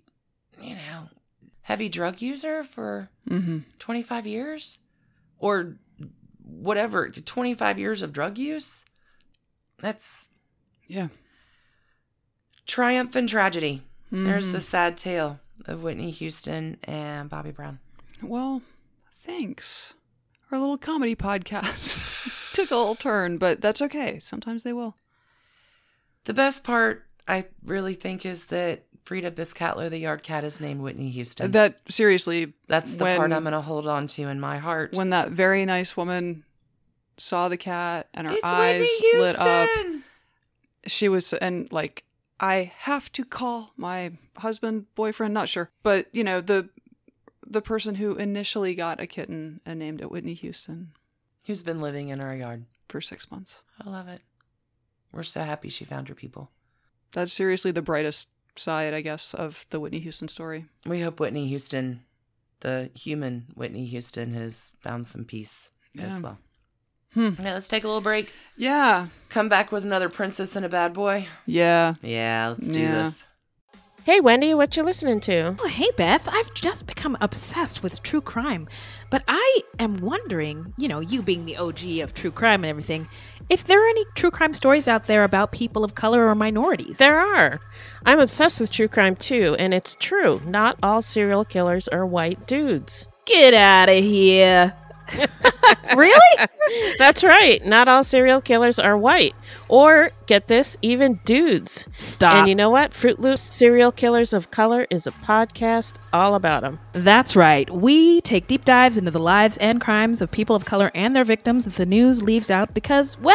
heavy drug user for 25 years? Or whatever, 25 years of drug use? That's... Yeah. Triumph and tragedy. There's the sad tale of Whitney Houston and Bobby Brown. Well, thanks. Our little comedy podcast took a little turn, but that's okay. Sometimes they will. The best part, I really think, is that Frida Biscatler, the yard cat, is named Whitney Houston. That, seriously... That's the part I'm going to hold on to in my heart. When that very nice woman saw the cat and her eyes lit up. She was, and like... I have to call my husband, boyfriend, not sure. But, the person who initially got a kitten and named it Whitney Houston. Who's been living in our yard. For 6 months. I love it. We're so happy she found her people. That's seriously the brightest side, I guess, of the Whitney Houston story. We hope Whitney Houston, the human Whitney Houston, has found some peace as well. Okay, let's take a little break. Yeah. Come back with another princess and a bad boy. Yeah. Yeah, let's do this. Hey, Wendy, what you listening to? Oh, hey, Beth. I've just become obsessed with true crime. But I am wondering, you being the OG of true crime and everything, if there are any true crime stories out there about people of color or minorities. There are. I'm obsessed with true crime, too, and it's true. Not all serial killers are white dudes. Get out of here. Really? That's right. Not all serial killers are white. Or, get this, even dudes. Stop. And you know what? Fruit Loops Serial Killers of Color is a podcast all about them. That's right. We take deep dives into the lives and crimes of people of color and their victims that the news leaves out because, well,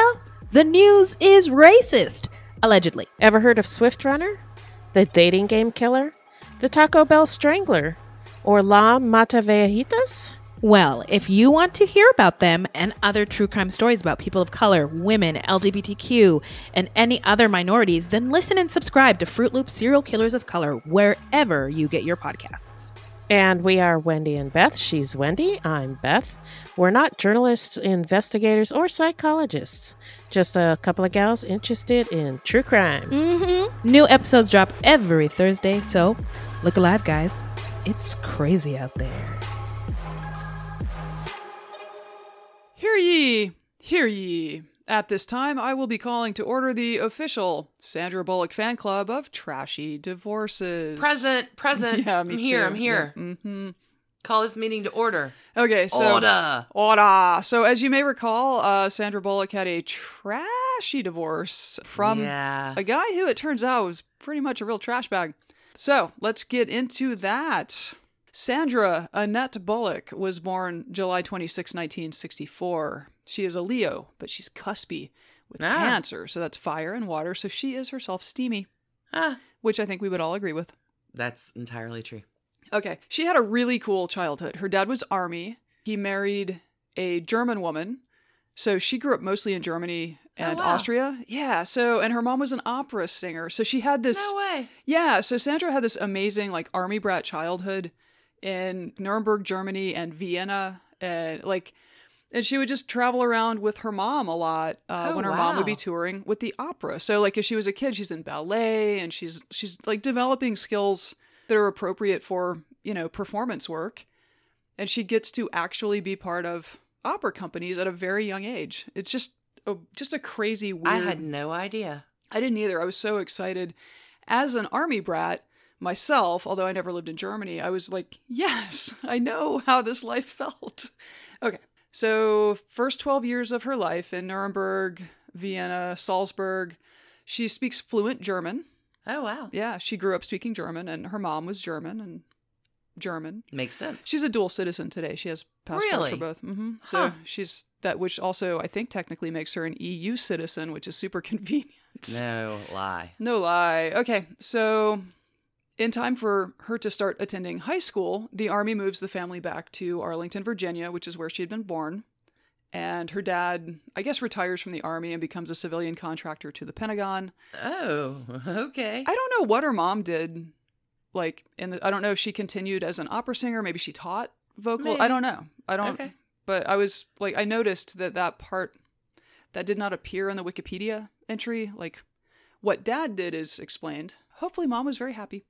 the news is racist. Allegedly. Ever heard of Swift Runner? The dating game killer? The Taco Bell Strangler? Or La Matavejitas? Well, if you want to hear about them and other true crime stories about people of color, women, LGBTQ, and any other minorities, then listen and subscribe to Fruit Loop Serial Killers of Color wherever you get your podcasts. And we are Wendy and Beth. She's Wendy. I'm Beth. We're not journalists, investigators, or psychologists. Just a couple of gals interested in true crime. Mm-hmm. New episodes drop every Thursday, so look alive, guys. It's crazy out there. Hear ye, hear ye. At this time, I will be calling to order the official Sandra Bullock fan club of Trashy Divorces. Present. Yeah, me I'm here. too. I'm here. Yeah. Mm-hmm. Call this meeting to order. Okay, so... Order. So as you may recall, Sandra Bullock had a trashy divorce from a guy who, it turns out, was pretty much a real trash bag. So let's get into that. Sandra Annette Bullock was born July 26, 1964. She is a Leo, but she's cuspy with Cancer, so that's fire and water, so she is herself steamy, which I think we would all agree with. That's entirely true. Okay, she had a really cool childhood. Her dad was Army. He married a German woman, so she grew up mostly in Germany and Austria. Yeah, so, and her mom was an opera singer, so she had this... No way. Yeah, so Sandra had this amazing, like, Army brat childhood in Nuremberg, Germany, and Vienna, and she would just travel around with her mom a lot when her mom would be touring with the opera. So, like, as she was a kid, she's in ballet, and she's like developing skills that are appropriate for, you know, performance work, and she gets to actually be part of opera companies at a very young age. It's just a crazy weird... I had no idea. I didn't either. I was so excited. As an Army brat myself, although I never lived in Germany, I was like, yes, I know how this life felt. Okay, so first 12 years of her life in Nuremberg, Vienna, Salzburg, she speaks fluent German. Oh, wow. Yeah, she grew up speaking German, and her mom was German and German. Makes sense. She's a dual citizen today. She has passports for both. Mm-hmm. So she's that, which also I think technically makes her an EU citizen, which is super convenient. No lie. No lie. Okay, so... in time for her to start attending high school, the Army moves the family back to Arlington, Virginia, which is where she had been born. And her dad, I guess, retires from the Army and becomes a civilian contractor to the Pentagon. Oh, okay. I don't know what her mom did. Like, I don't know if she continued as an opera singer. Maybe she taught vocal. Maybe. I don't know. Okay. But I was like, I noticed that part that did not appear in the Wikipedia entry. Like, what dad did is explained. Hopefully, mom was very happy.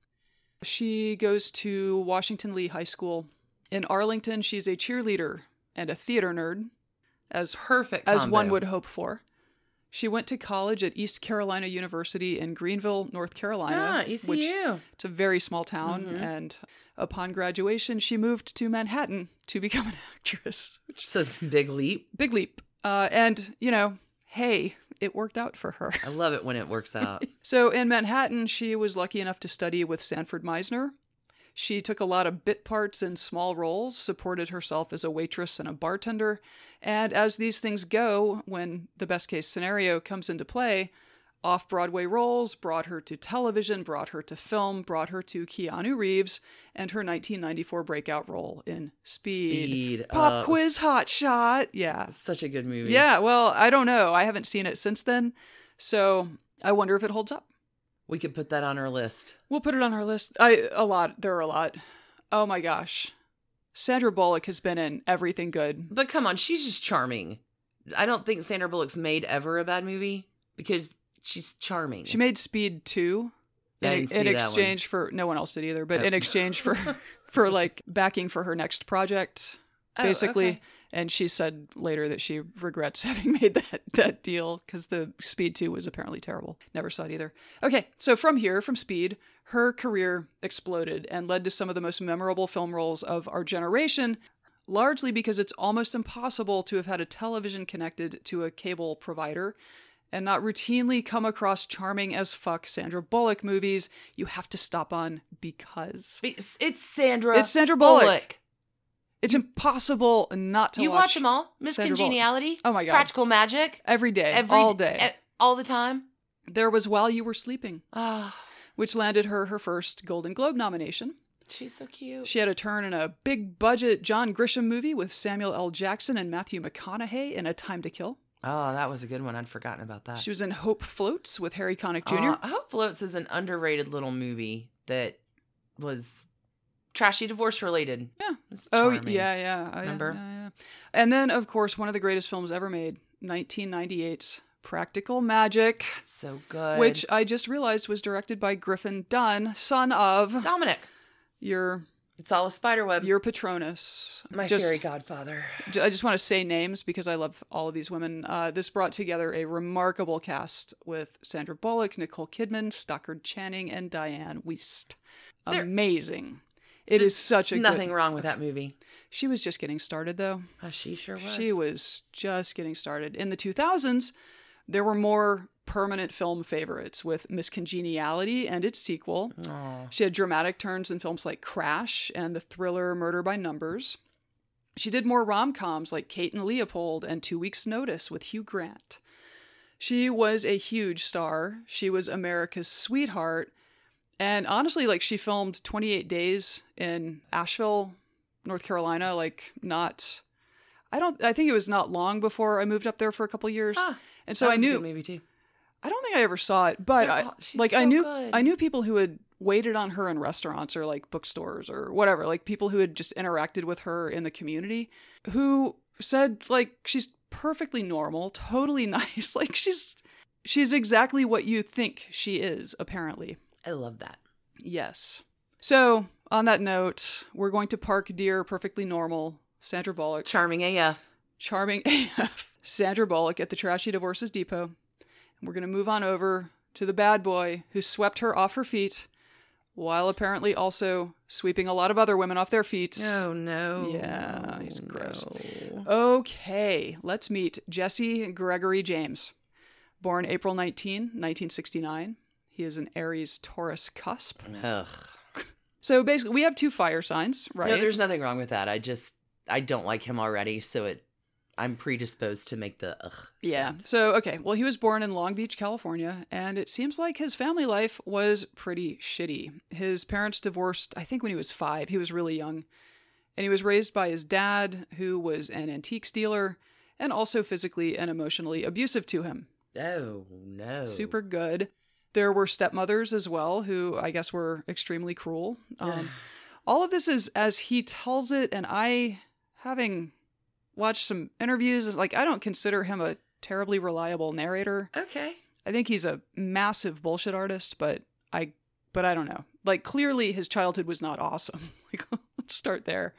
She goes to Washington Lee High School. In Arlington, she's a cheerleader and a theater nerd, as one would hope for. She went to college at East Carolina University in Greenville, North Carolina. ECU. Which, it's a very small town, and upon graduation, she moved to Manhattan to become an actress. It's a big leap. Big leap. And, you know, hey, it worked out for her. I love it when it works out. So in Manhattan, she was lucky enough to study with Sanford Meisner. She took a lot of bit parts in small roles, supported herself as a waitress and a bartender. And as these things go, when the best case scenario comes into play, off-Broadway roles brought her to television, brought her to film, brought her to Keanu Reeves, and her 1994 breakout role in Speed. Pop quiz hot shot. Yeah. Such a good movie. Yeah, well, I don't know. I haven't seen it since then, so I wonder if it holds up. We could put that on our list. We'll put it on our list. There are a lot. Oh my gosh. Sandra Bullock has been in everything good. But come on, she's just charming. I don't think Sandra Bullock's made ever a bad movie because she's charming. She made Speed 2 in exchange for... No one else did either, but in exchange for like backing for her next project, basically. Okay. And she said later that she regrets having made that deal because the Speed 2 was apparently terrible. Never saw it either. Okay, so from Speed, her career exploded and led to some of the most memorable film roles of our generation, largely because it's almost impossible to have had a television connected to a cable provider and not routinely come across charming as fuck Sandra Bullock movies you have to stop on because... It's Sandra Bullock. It's impossible not to You watch them all. Miss Sandra Bullock. Congeniality. Oh my God. Practical Magic. every day, all day. All the time. There was While You Were Sleeping, Ah, which landed her first Golden Globe nomination. she's so cute. She had a turn in a big-budget John Grisham movie with Samuel L. Jackson and Matthew McConaughey in A Time to Kill. Oh, that was a good one. I'd forgotten about that. She was in Hope Floats with Harry Connick Jr. Hope Floats is an underrated little movie that was trashy divorce related. Yeah. It's Oh, charming. yeah. Remember? Yeah. And then, of course, one of the greatest films ever made, 1998's Practical Magic, So good. which I just realized was directed by Griffin Dunn, son of Dominic. your It's all a spiderweb. Patronus. My Just- fairy godfather. I just want to say names because I love all of these women. This brought together a remarkable cast with Sandra Bullock, Nicole Kidman, Stockard Channing, and Diane Wiest. Amazing. It is such a Nothing wrong with that movie. She was just getting started, though. She sure was. She was just getting started. In the 2000s, there were more permanent film favorites with Miss Congeniality and its sequel. Aw. She had dramatic turns in films like Crash and the thriller Murder by Numbers. She did more rom-coms like Kate and Leopold and 2 Weeks' Notice with Hugh Grant. She was a huge star. She was America's sweetheart. And honestly, like, she filmed 28 Days in Asheville, North Carolina, I think it was not long before I moved up there for a couple years. And so That I was a knew, good movie too. I don't think I ever saw it, but she's I so knew good. I knew people who had waited on her in restaurants or like bookstores or whatever, like people who had just interacted with her in the community who said like she's perfectly normal, totally nice. Like she's exactly what you think she is, apparently. I love that. Yes. So, on that note, we're going to park dear perfectly normal Sandra Bullock, Charming AF. charming AF Sandra Bullock at the Trashy Divorces Depot. And we're going to move on over to the bad boy who swept her off her feet while apparently also sweeping a lot of other women off their feet. Oh, no. Yeah, he's gross. No. Okay, let's meet Jesse Gregory James. Born April 19, 1969. He is an Aries Taurus cusp. Ugh. So basically, we have two fire signs, right? No, there's nothing wrong with that. I don't like him already, so I'm predisposed to make the ugh. Yeah. sound. So, okay. Well, he was born in Long Beach, California, and it seems like his family life was pretty shitty. His parents divorced, I think, when he was 5. He was really young. And he was raised by his dad, who was an antiques dealer and also physically and emotionally abusive to him. Oh, no. Super good. There were stepmothers as well, who I guess were extremely cruel. All of this is as he tells it, and I, having watched some interviews, is like I don't consider him a terribly reliable narrator. Okay. I think he's a massive bullshit artist, but I don't know. Like clearly his childhood was not awesome. Like let's start there.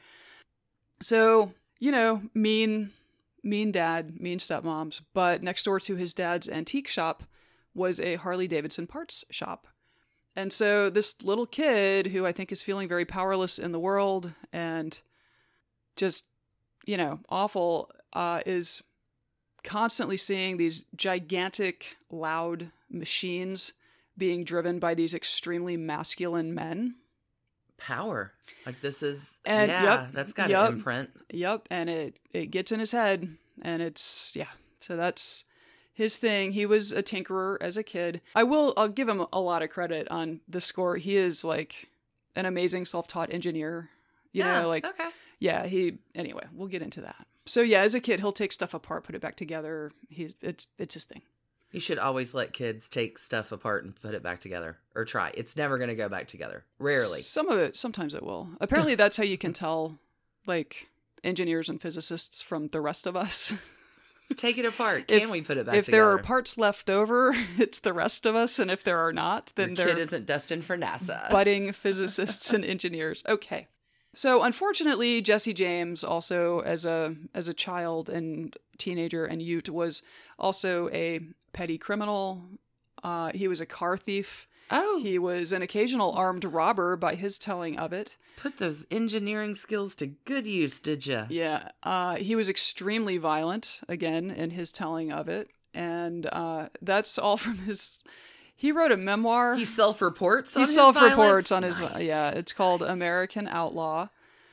So, mean dad, mean stepmoms, but next door to his dad's antique shop was a Harley Davidson parts shop. And so this little kid who I think is feeling very powerless in the world and just, awful, is constantly seeing these gigantic, loud machines being driven by these extremely masculine men. Power. Like this is, And, that's got an imprint. Yep, and it gets in his head, and it's, so that's his thing. He was a tinkerer as a kid. I'll give him a lot of credit on the score. He is like an amazing self-taught engineer. Okay. Anyway, we'll get into that. So as a kid, he'll take stuff apart, put it back together. It's his thing. You should always let kids take stuff apart and put it back together. Or try. It's never going to go back together. Rarely. Sometimes it will. Apparently that's how you can tell, like, engineers and physicists from the rest of us. Let's take it apart. Can we put it back if together? there are parts left over, it's the rest of us. And if there are not, then Your they're kid isn't destined for NASA. budding physicists and engineers. Okay. So unfortunately, Jesse James also as a child and teenager and youth was also a petty criminal. He was a car thief. Oh. He was an occasional armed robber by his telling of it. Put those engineering skills to good use, did ya? Yeah. He was extremely violent, again, in his telling of it. And that's all from his... He wrote a memoir. He self-reports on He his self-reports violence? on his... Nice. Yeah, it's called American Outlaw.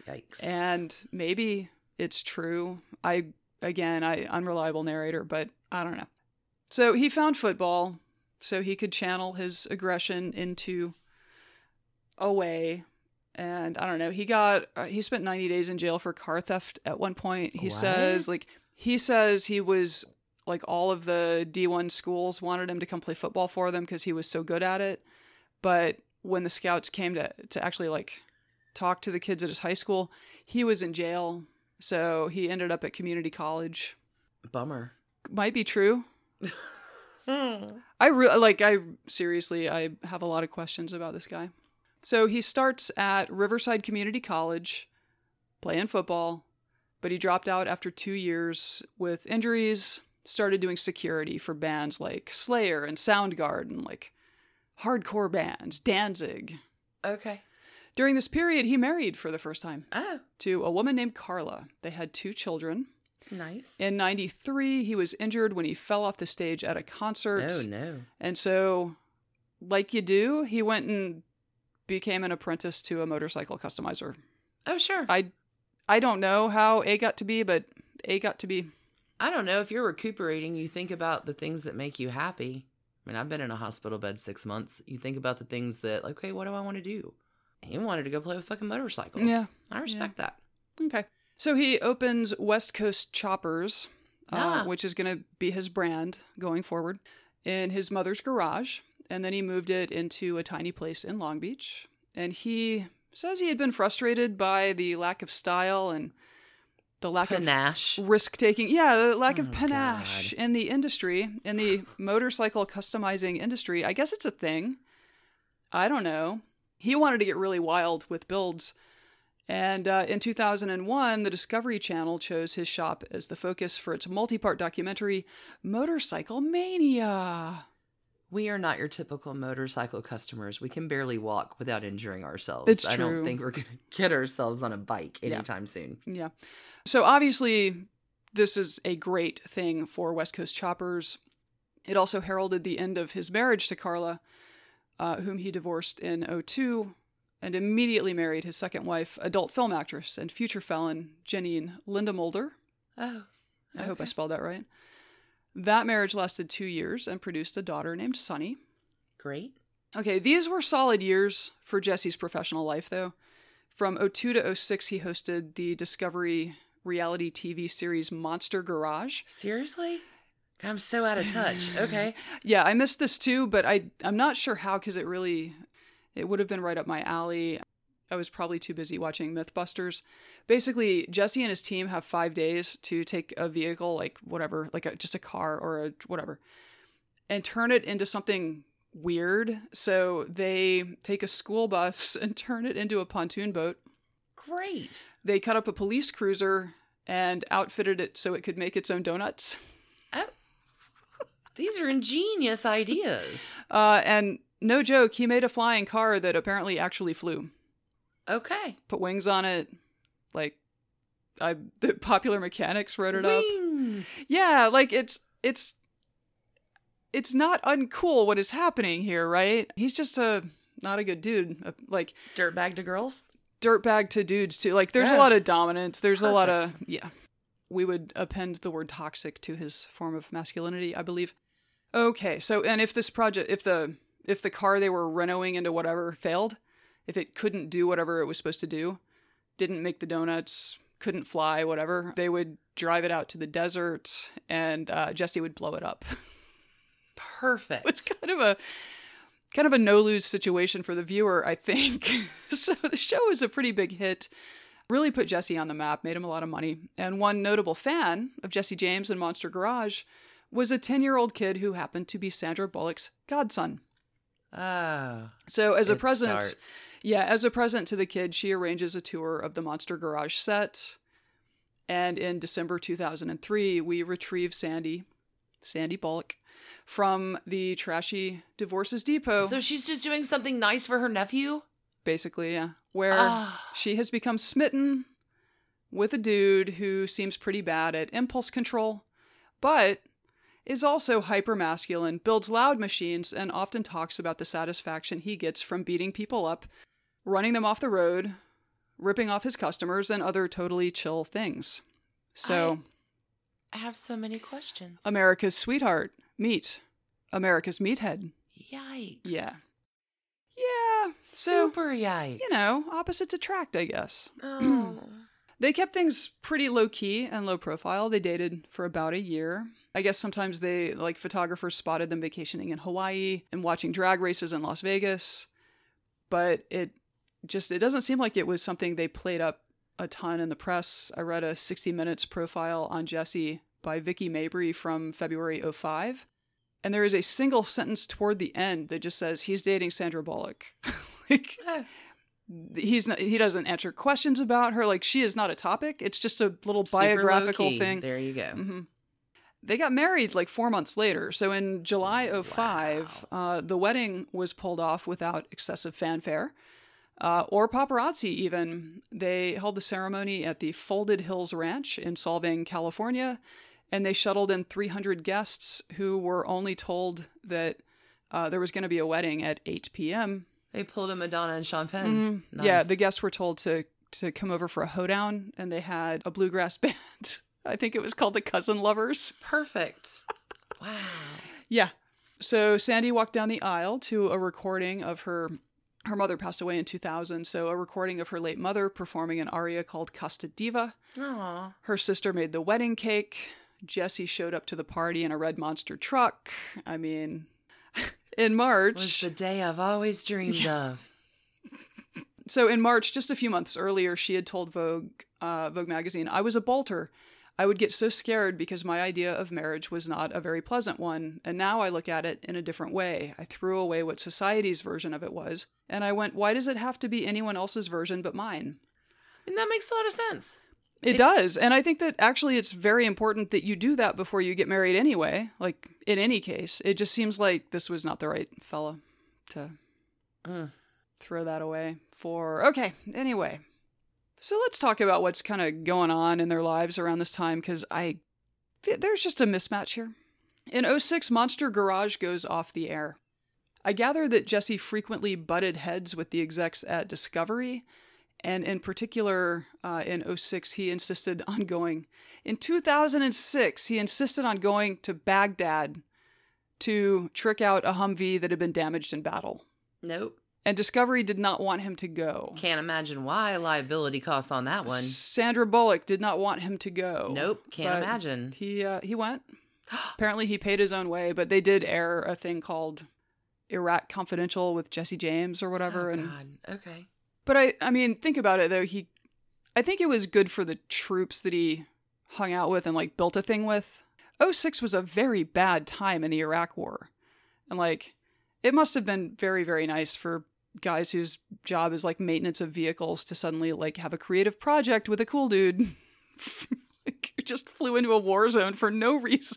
Yikes. And maybe it's true. Unreliable narrator, but I don't know. So he found football so he could channel his aggression into a way. And I don't know, he spent 90 days in jail for car theft at one point. He says he was like, all of the D1 schools wanted him to come play football for them because he was so good at it. But when the scouts came to actually like talk to the kids at his high school, he was in jail. So he ended up at community college. Bummer. Might be true. I have a lot of questions about this guy. So he starts at Riverside Community College playing football, but he dropped out after 2 years with injuries, started doing security for bands like Slayer and Soundgarden and like hardcore bands, Danzig. Okay. During this period, he married for the first time Oh. to a woman named Carla. They had 2 children. Nice. In 93, he was injured when he fell off the stage at a concert. Oh, no. And so, like you do, he went and became an apprentice to a motorcycle customizer. Oh, sure. I don't know how A got to be, but A got to be. I don't know. If you're recuperating, you think about the things that make you happy. I mean, I've been in a hospital bed 6 months. You think about the things that, like, okay, what do I want to do? He wanted to go play with fucking motorcycles. Yeah. I respect that. Okay. So he opens West Coast Choppers, Ah. which is going to be his brand going forward, in his mother's garage. And then he moved it into a tiny place in Long Beach. And he says he had been frustrated by the lack of style and the lack Panache. of risk-taking. Yeah, the lack of Oh, panache God. in the industry, in the motorcycle customizing industry. I guess it's a thing. I don't know. He wanted to get really wild with builds. And in 2001, the Discovery Channel chose his shop as the focus for its multi-part documentary, Motorcycle Mania. We are not your typical motorcycle customers. We can barely walk without injuring ourselves. It's I don't true. think we're going to get ourselves on a bike anytime soon. Yeah. So obviously, this is a great thing for West Coast Choppers. It also heralded the end of his marriage to Carla, whom he divorced in 2002, and immediately married his second wife, adult film actress and future felon Janine Linda Mulder. Oh. I hope I spelled that right. That marriage lasted 2 years and produced a daughter named Sunny. Great. Okay, these were solid years for Jesse's professional life, though. From 2002 to 2006, he hosted the Discovery reality TV series Monster Garage. Seriously? I'm so out of touch. Okay. Yeah, I missed this too, but I'm not sure how, because it would have been right up my alley. I was probably too busy watching Mythbusters. Basically, Jesse and his team have 5 days to take a vehicle, like whatever, like just a car or a whatever, and turn it into something weird. So they take a school bus and turn it into a pontoon boat. Great. They cut up a police cruiser and outfitted it so it could make its own donuts. Oh. These are ingenious ideas. And no joke, he made a flying car that apparently actually flew. Okay. Put wings on it. Like, the Popular Mechanics wrote it up. Wings. Yeah, like it's not uncool what is happening here, right? He's just not a good dude. Like, Dirtbag to girls? dirtbag to dudes too. Like, there's a Yeah. lot of dominance. There's a lot of, Perfect. yeah. We would append the word toxic to his form of masculinity, I believe. Okay, so, and if this project, if the car they were renoing into whatever failed, if it couldn't do whatever it was supposed to do, didn't make the donuts, couldn't fly, whatever, they would drive it out to the desert and Jesse would blow it up. Perfect. It's kind of a no-lose situation for the viewer, I think. So the show was a pretty big hit. Really put Jesse on the map, made him a lot of money. And one notable fan of Jesse James and Monster Garage was a 10-year-old kid who happened to be Sandra Bullock's godson. Oh. So as a it present, starts. as a present to the kid, she arranges a tour of the Monster Garage set. And in December 2003, we retrieve Sandy Bullock, from the trashy Divorces Depot. So she's just doing something nice for her nephew? Basically, yeah. Where she has become smitten with a dude who seems pretty bad at impulse control, but is also hyper-masculine, builds loud machines, and often talks about the satisfaction he gets from beating people up, running them off the road, ripping off his customers, and other totally chill things. So, I have so many questions. America's sweetheart, meet America's meathead. Yikes. Yeah. Yeah. So, Super yikes. you know, opposites attract, I guess. Oh. They kept things pretty low-key and low-profile. They dated for about a year. I guess sometimes photographers spotted them vacationing in Hawaii and watching drag races in Las Vegas. But it doesn't seem like it was something they played up a ton in the press. I read a 60 Minutes profile on Jesse by Vicky Mabry from February 2005. And there is a single sentence toward the end that just says, he's dating Sandra Bullock. He doesn't answer questions about her. Like, she is not a topic. It's just a little biographical low-key. thing. There you go. Mm-hmm. They got married like 4 months later. So in July 2005, the wedding was pulled off without excessive fanfare or paparazzi even. They held the ceremony at the Folded Hills Ranch in Solvang, California, and they shuttled in 300 guests who were only told that there was going to be a wedding at 8 p.m. They pulled a Madonna and Sean Penn. Nice. Yeah, the guests were told to come over for a hoedown, and they had a bluegrass band. I think it was called the Cousin Lovers. Perfect. Wow. Yeah. So Sandy walked down the aisle to a recording of her mother passed away in 2000, so a recording of her late mother performing an aria called Casta Diva. Aww. Her sister made the wedding cake. Jesse showed up to the party in a red monster truck. I mean, in March... It was the day I've always dreamed of. So in March, just a few months earlier, she had told Vogue magazine, I was a bolter. I would get so scared because my idea of marriage was not a very pleasant one, and now I look at it in a different way. I threw away what society's version of it was, and I went, why does it have to be anyone else's version but mine? And that makes a lot of sense. It does, and I think that actually it's very important that you do that before you get married anyway. Like, in any case, it just seems like this was not the right fella to throw that away for. Okay, anyway. So let's talk about what's kind of going on in their lives around this time, because there's just a mismatch here. In 2006, Monster Garage goes off the air. I gather that Jesse frequently butted heads with the execs at Discovery, and in particular, in 2006, he insisted on going. In 2006, he insisted on going to Baghdad to trick out a Humvee that had been damaged in battle. Nope. And Discovery did not want him to go. Can't imagine why. Liability costs on that one. Sandra Bullock did not want him to go. Nope, can't imagine. He went. Apparently he paid his own way, but they did air a thing called Iraq Confidential with Jesse James or whatever. Oh, God. Okay. But I mean, think about it though. I think it was good for the troops that he hung out with and like built a thing with. 2006 was a very bad time in the Iraq War. And like, it must have been very, very nice for guys whose job is like maintenance of vehicles to suddenly like have a creative project with a cool dude who just flew into a war zone for no reason.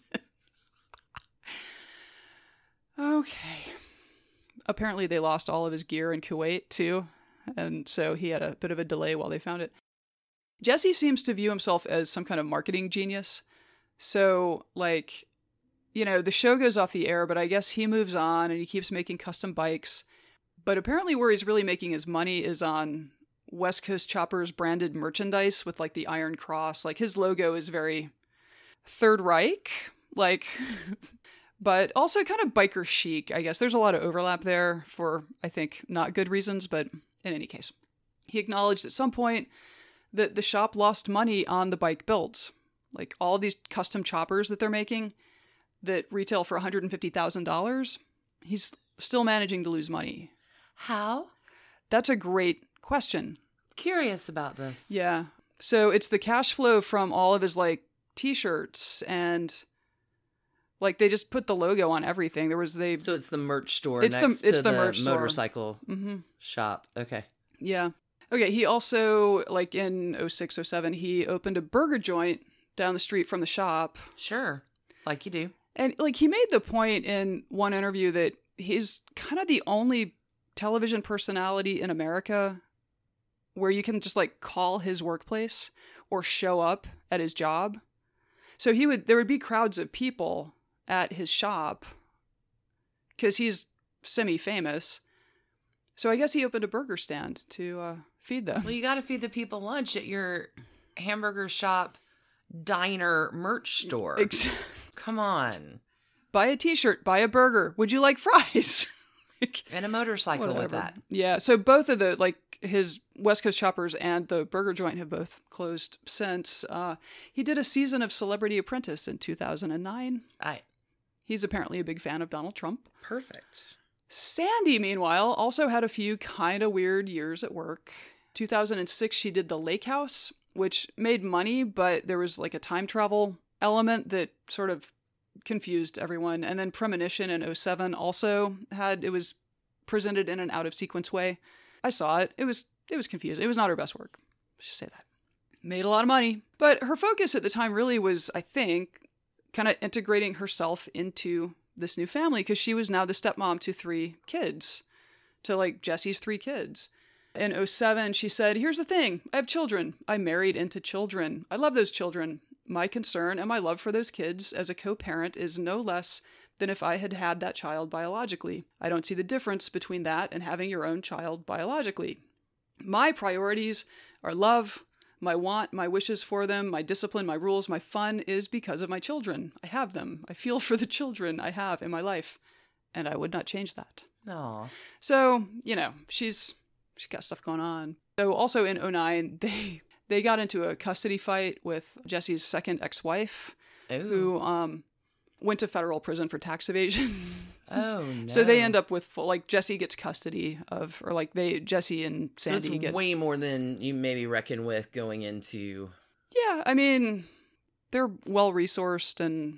Okay. Apparently they lost all of his gear in Kuwait too. And so he had a bit of a delay while they found it. Jesse seems to view himself as some kind of marketing genius. So like, you know, the show goes off the air, but I guess he moves on and he keeps making custom bikes. But apparently where he's really making his money is on West Coast Choppers branded merchandise with like the Iron Cross. Like his logo is very Third Reich, like, but also kind of biker chic, I guess. There's a lot of overlap there for, I think, not good reasons, but in any case. He acknowledged at some point that the shop lost money on the bike builds. Like all of these custom choppers that they're making that retail for $150,000, he's still managing to lose money. How? That's a great question. Curious about this. Yeah. So it's the cash flow from all of his like t-shirts and like they just put the logo on everything. So it's the merch store it's next the to the merch store. motorcycle shop. Okay. Yeah. Okay. He also like in 2006, 2007, he opened a burger joint down the street from the shop. Sure. Like you do. And like he made the point in one interview that he's kind of the only television personality in America where you can just like call his workplace or show up at his job. So there would be crowds of people at his shop because he's semi-famous. So I guess he opened a burger stand to Feed them. Well, you got to feed the people lunch at your hamburger shop, diner, merch store. Come on. Buy a t-shirt, buy a burger. Would you like fries? And a motorcycle Whatever. with that. Yeah, so both of the, like, his West Coast Choppers and the burger joint have both closed since. He did a season of Celebrity Apprentice in 2009. He's apparently a big fan of Donald Trump. Perfect. Sandy, meanwhile, also had a few kind of weird years at work. 2006, she did The Lake House, which made money, but there was like a time travel element that sort of confused everyone. And then Premonition in 2007 also it was presented in an out of sequence way. I saw it. It was confusing. It was not her best work. Let's just say that. Made a lot of money. But her focus at the time really was, I think, kind of integrating herself into this new family, because she was now the stepmom to 3 kids, to like Jesse's 3 kids. In 2007, she said, "Here's the thing. I have children. I married into children. I love those children. My concern and my love for those kids as a co-parent is no less than if I had had that child biologically. I don't see the difference between that and having your own child biologically. My priorities are love, my want, my wishes for them, my discipline, my rules, my fun is because of my children. I have them. I feel for the children I have in my life, and I would not change that." Aw. So, she's got stuff going on. So also in 2009, they got into a custody fight with Jesse's second ex-wife, who went to federal prison for tax evasion. Oh, no. So they end up with Jesse gets custody of, or Jesse and Sandy so it's get way more than you maybe reckon with going into. Yeah, I mean, they're well resourced, and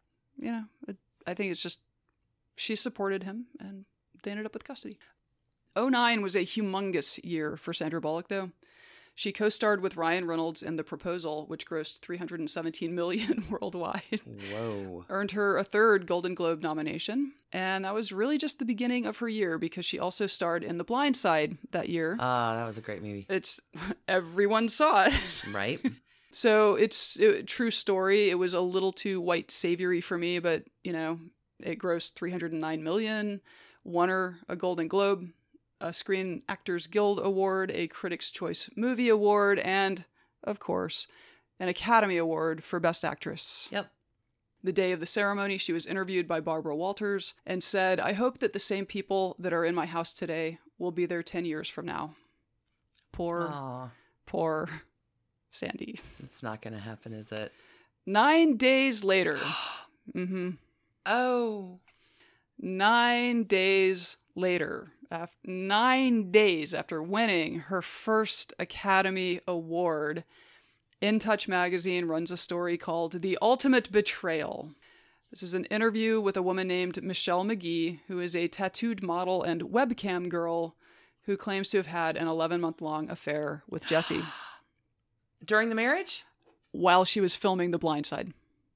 I think it's just she supported him, and they ended up with custody. 2009 was a humongous year for Sandra Bullock, though. She co-starred with Ryan Reynolds in The Proposal, which grossed $317 million worldwide. Whoa. Earned her a 3rd Golden Globe nomination. And that was really just the beginning of her year, because she also starred in The Blind Side that year. That was a great movie. Everyone saw it. Right? So it's a true story. It was a little too white saviory for me, but, it grossed $309 million, won her a Golden Globe, a Screen Actors Guild Award, a Critics' Choice Movie Award, and, of course, an Academy Award for Best Actress. Yep. The day of the ceremony, she was interviewed by Barbara Walters and said, "I hope that the same people that are in my house today will be there 10 years from now." Poor Sandy. It's not going to happen, is it? 9 days later. Oh. 9 days later. 9 days after winning her first Academy Award, In Touch magazine runs a story called The Ultimate Betrayal. This is an interview with a woman named Michelle McGee, who is a tattooed model and webcam girl who claims to have had an 11-month-long affair with Jesse. During the marriage? While she was filming The Blind Side.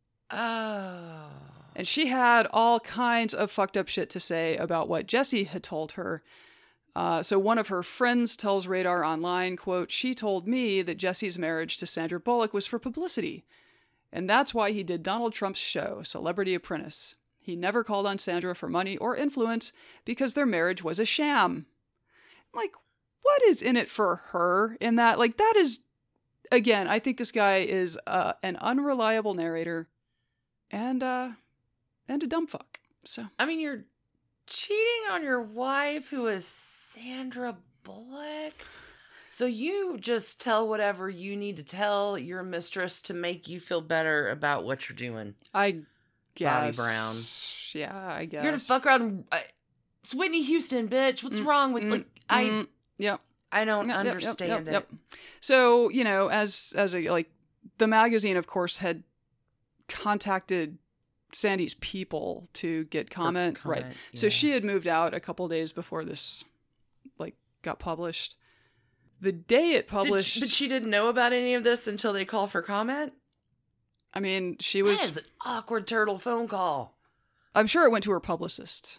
Oh. And she had all kinds of fucked up shit to say about what Jesse had told her. So one of her friends tells Radar Online, quote, "She told me that Jesse's marriage to Sandra Bullock was for publicity. And that's why he did Donald Trump's show, Celebrity Apprentice. He never called on Sandra for money or influence because their marriage was a sham." Like, what is in it for her in that? Like, that is, again, I think this guy is an unreliable narrator and a dumb fuck. So, I mean, you're cheating on your wife, who is Sandra Bullock. So you just tell whatever you need to tell your mistress to make you feel better about what you're doing. I guess. Bobby Brown. Yeah, I guess. You're gonna fuck around. It's Whitney Houston, bitch. What's wrong with Yep. I don't understand it. So, as the magazine, of course, had contacted Sandy's people to get comment. Right. Yeah. So she had moved out a couple days before this got published. The day it published, but she didn't know about any of this until they called for comment. I mean, she was. That is an awkward turtle phone call. I'm sure it went to her publicist,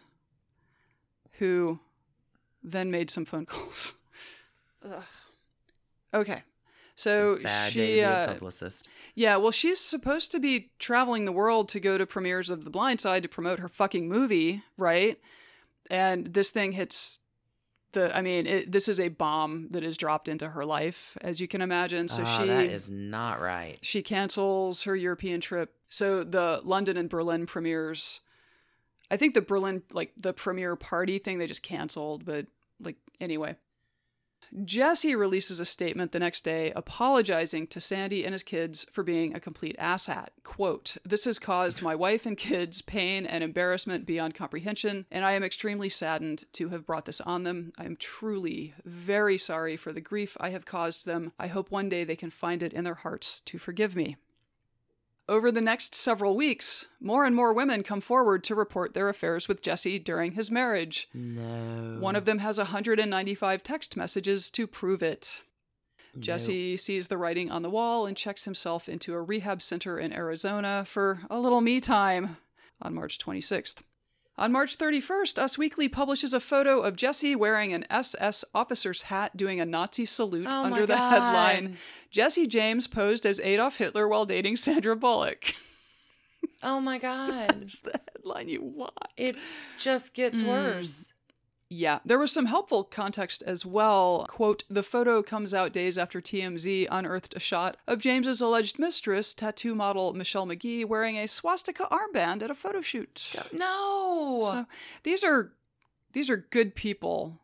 who then made some phone calls. Ugh. Okay. So bad she, day to be a publicist. Yeah, well, she's supposed to be traveling the world to go to premieres of The Blind Side to promote her fucking movie, right? And this thing hits This is a bomb that is dropped into her life, as you can imagine. So that is not right. She cancels her European trip. So the London and Berlin premieres, I think the Berlin, like the premiere party thing, they just canceled. But like, anyway. Jesse releases a statement the next day apologizing to Sandy and his kids for being a complete asshat. Quote, "This has caused my wife and kids pain and embarrassment beyond comprehension, and I am extremely saddened to have brought this on them. I am truly very sorry for the grief I have caused them. I hope one day they can find it in their hearts to forgive me." Over the next several weeks, more and more women come forward to report their affairs with Jesse during his marriage. No. One of them has 195 text messages to prove it. Nope. Jesse sees the writing on the wall and checks himself into a rehab center in Arizona for a little me time on March 26th. On March 31st, Us Weekly publishes a photo of Jesse wearing an SS officer's hat doing a Nazi salute under the headline, "Jesse James posed as Adolf Hitler while dating Sandra Bullock." Oh my God. That's the headline you want. It just gets worse. Yeah, there was some helpful context as well. Quote, "The photo comes out days after TMZ unearthed a shot of James's alleged mistress, tattoo model Michelle McGee, wearing a swastika armband at a photo shoot." No. So these are good people.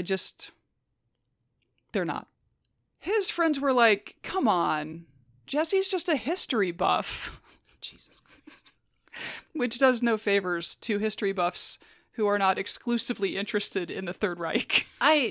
They're not. His friends were like, "Come on, Jesse's just a history buff." Jesus Christ. Which does no favors to history buffs who are not exclusively interested in the Third Reich.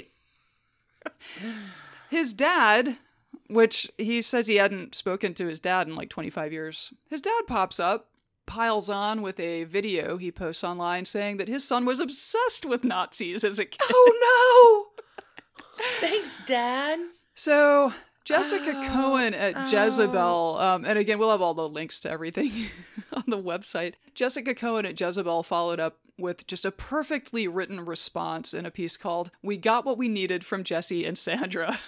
His dad, which he says he hadn't spoken to his dad in like 25 years. His dad pops up, piles on with a video he posts online saying that his son was obsessed with Nazis as a kid. Oh no! Thanks, Dad. So Jessica Cohen at Jezebel, and again, we'll have all the links to everything on the website. Jessica Cohen at Jezebel followed up with just a perfectly written response in a piece called "We Got What We Needed from Jesse and Sandra."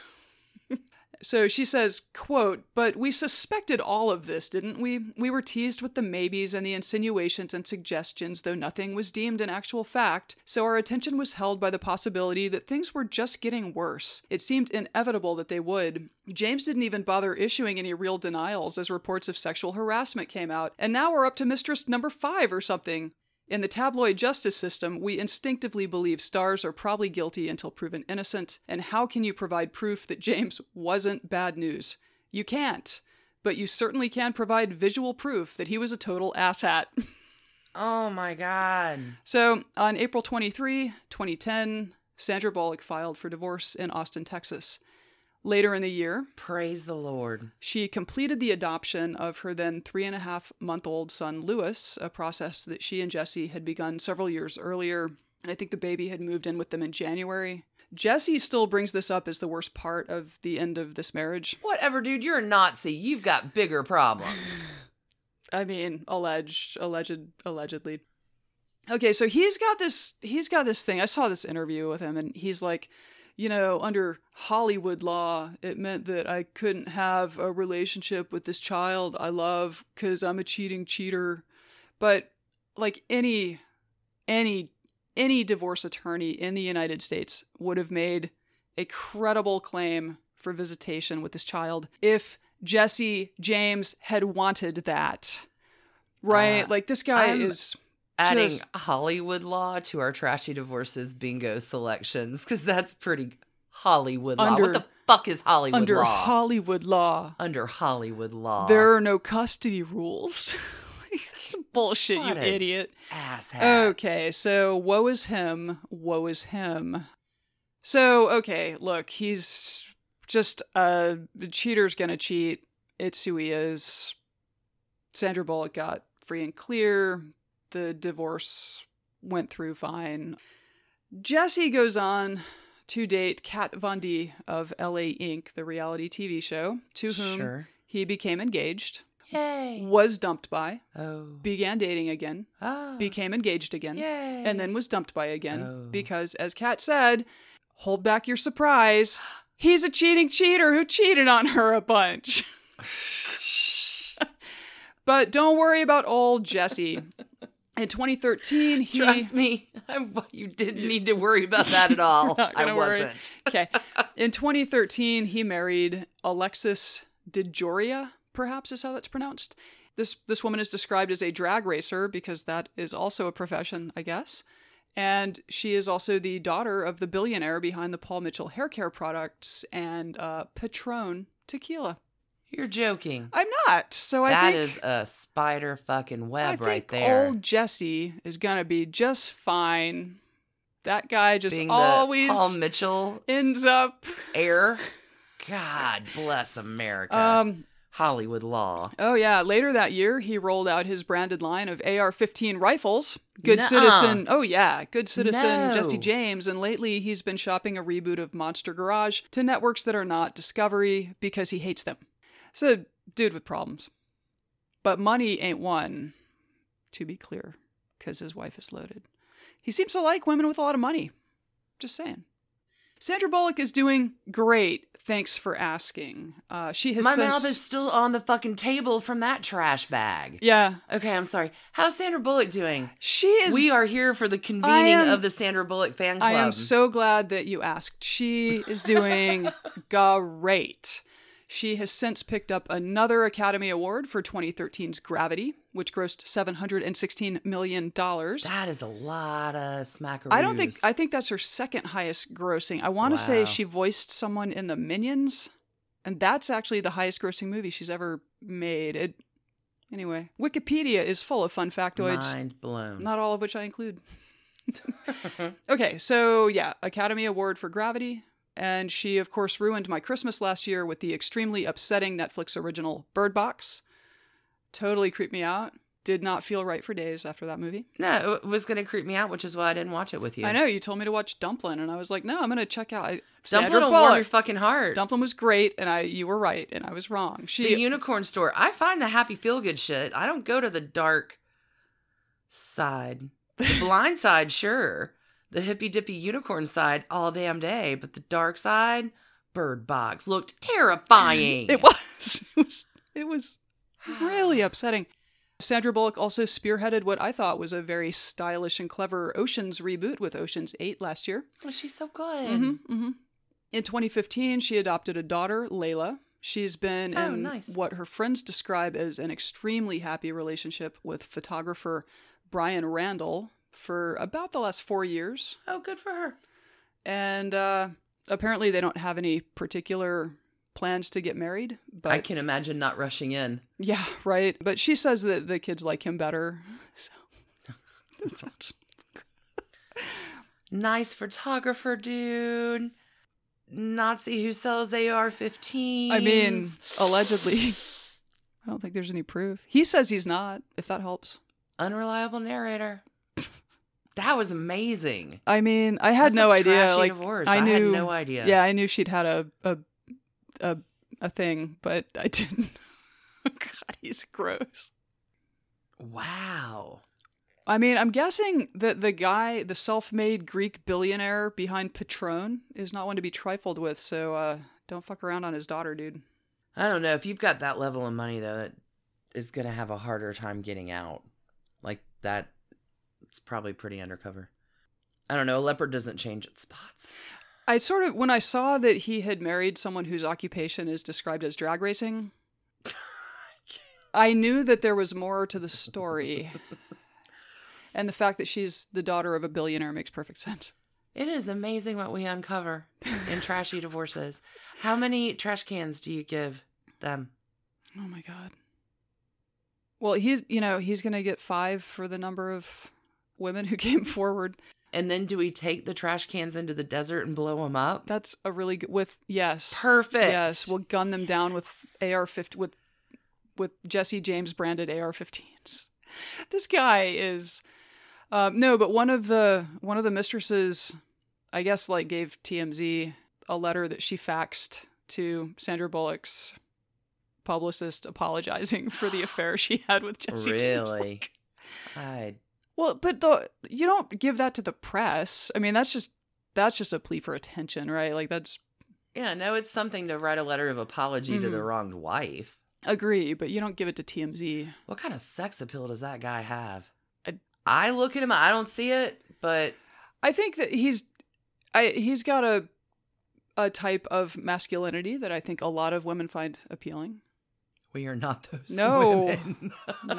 So she says, quote, "But we suspected all of this, didn't we? We were teased with the maybes and the insinuations and suggestions, though nothing was deemed an actual fact, so our attention was held by the possibility that things were just getting worse. It seemed inevitable that they would. James didn't even bother issuing any real denials as reports of sexual harassment came out, and now we're up to mistress number 5 or something. In the tabloid justice system, we instinctively believe stars are probably guilty until proven innocent. And how can you provide proof that James wasn't bad news? You can't. But you certainly can provide visual proof that he was a total asshat." Oh my God. So, on April 23, 2010, Sandra Bullock filed for divorce in Austin, Texas. Later in the year, Praise the Lord. she completed the adoption of her then 3.5-month-old son, Lewis, a process that she and Jesse had begun several years earlier. And I think the baby had moved in with them in January. Jesse still brings this up as the worst part of the end of this marriage. Whatever, dude. You're a Nazi. You've got bigger problems. I mean, allegedly. Okay, so he's got this thing. I saw this interview with him, and he's like, you know, under Hollywood law, it meant that I couldn't have a relationship with this child I love because I'm a cheating cheater. But like any divorce attorney in the United States would have made a credible claim for visitation with this child if Jesse James had wanted that. Right? Like this guy is adding just Hollywood law to our trashy divorces bingo selections, because that's pretty Hollywood law. What the fuck is Hollywood under law? Hollywood law. Under Hollywood law. There are no custody rules. That's bullshit, What you an idiot. Asshat. Okay, so woe is him. Woe is him. So, okay, look, he's just the cheater's gonna cheat. It's who he is. Sandra Bullock got free and clear. The divorce went through fine. Jesse goes on to date Kat Von D of LA Inc., the reality TV show, to whom he became engaged. Yay. Was dumped by. Oh. Began dating again. Ah. Became engaged again. Yay. And then was dumped by again. Oh. Because, as Kat said, hold back your surprise. He's a cheating cheater who cheated on her a bunch. But don't worry about old Jesse. In 2013, he... Trust me, you didn't need to worry about that at all. Not I gonna worry. wasn't. Okay. In 2013, he married Alexis DeJoria, perhaps is how that's pronounced. This woman is described as a drag racer because that is also a profession, I guess. And she is also the daughter of the billionaire behind the Paul Mitchell hair care products and Patron tequila. You're joking. I'm not. So I That think is a spider fucking web I right think there. old Jesse is gonna be just fine. That guy just Being always the Paul Mitchell ends up. heir. God bless America. Hollywood law. Oh yeah. Later that year, he rolled out his branded line of AR-15 rifles. Good Nuh-uh. Citizen. Oh yeah, Good Citizen No. Jesse James. And lately, he's been shopping a reboot of Monster Garage to networks that are not Discovery because he hates them. So, dude with problems. But money ain't one, to be clear, because his wife is loaded. He seems to like women with a lot of money. Just saying. Sandra Bullock is doing great. Thanks for asking. She has My since... mouth is still on the fucking table from that trash bag. Yeah. Okay, I'm sorry. How's Sandra Bullock doing? She is... We are here for the convening of the Sandra Bullock fan club. I am so glad that you asked. She is doing great. She has since picked up another Academy Award for 2013's Gravity, which grossed $716 million. That is a lot of smackaroos. I think that's her second highest grossing. I want to say Wow. she voiced someone in the Minions, and that's actually the highest grossing movie she's ever made. Anyway, Wikipedia is full of fun factoids, Mind blown. not all of which I include. Okay, so yeah, Academy Award for Gravity. And she, of course, ruined my Christmas last year with the extremely upsetting Netflix original Bird Box. Totally creeped me out. Did not feel right for days after that movie. No, it was going to creep me out, which is why I didn't watch it with you. I know, you told me to watch Dumplin', and I was like, no, I'm going to check out Dumplin' Sandra will warm your Bullock. fucking heart. Dumplin' was great, and you were right, and I was wrong. The Unicorn Store. I find the happy feel-good shit. I don't go to the dark side. The blind side, sure. The hippy-dippy unicorn side all damn day. But the dark side, Bird Box, looked terrifying. It was. It was really upsetting. Sandra Bullock also spearheaded what I thought was a very stylish and clever Oceans reboot with Oceans 8 last year. Oh, she's so good. In 2015, she adopted a daughter, Layla. She's been in nice. what her friends describe as an extremely happy relationship with photographer Brian Randall for about the last 4 years. Oh, good for her. And apparently they don't have any particular plans to get married. But I can imagine not rushing in. yeah, right. But she says that the kids like him better. So that sounds... Nice photographer, dude. Nazi who sells AR-15s. I mean, allegedly. I don't think there's any proof. He says he's not, if that helps. Unreliable narrator. That was amazing. I mean, I had That's no a idea. trashy Like, divorce. I I knew, had no idea. Yeah, I knew she'd had a thing, but I didn't. God, he's gross. Wow. I mean, I'm guessing that the guy, the self-made Greek billionaire behind Patron, is not one to be trifled with. So don't fuck around on his daughter, dude. I don't know. If you've got that level of money, though, it is going to have a harder time getting out. Like that, it's probably pretty undercover. I don't know. A leopard doesn't change its spots. I sort of, when I saw that he had married someone whose occupation is described as drag racing, I knew that there was more to the story. And the fact that she's the daughter of a billionaire makes perfect sense. It is amazing what we uncover in trashy divorces. How many trash cans do you give them? Oh my God. Well, he's going to get 5 for the number of women who came forward. And then do we take the trash cans into the desert and blow them up? That's a really good, yes. Perfect. Yes, we'll gun them down with AR-15, with Jesse James branded AR-15s. This guy is... no, but one of the mistresses, I guess, like gave TMZ a letter that she faxed to Sandra Bullock's publicist apologizing for the affair she had with Jesse James. Really? Well, but you don't give that to the press. I mean, that's just a plea for attention, right? Like that's... Yeah, no, it's something to write a letter of apology to the wronged wife. Agree, but you don't give it to TMZ. What kind of sex appeal does that guy have? I look at him, I don't see it, but I think that he's got a type of masculinity that I think a lot of women find appealing. we are not those No. women.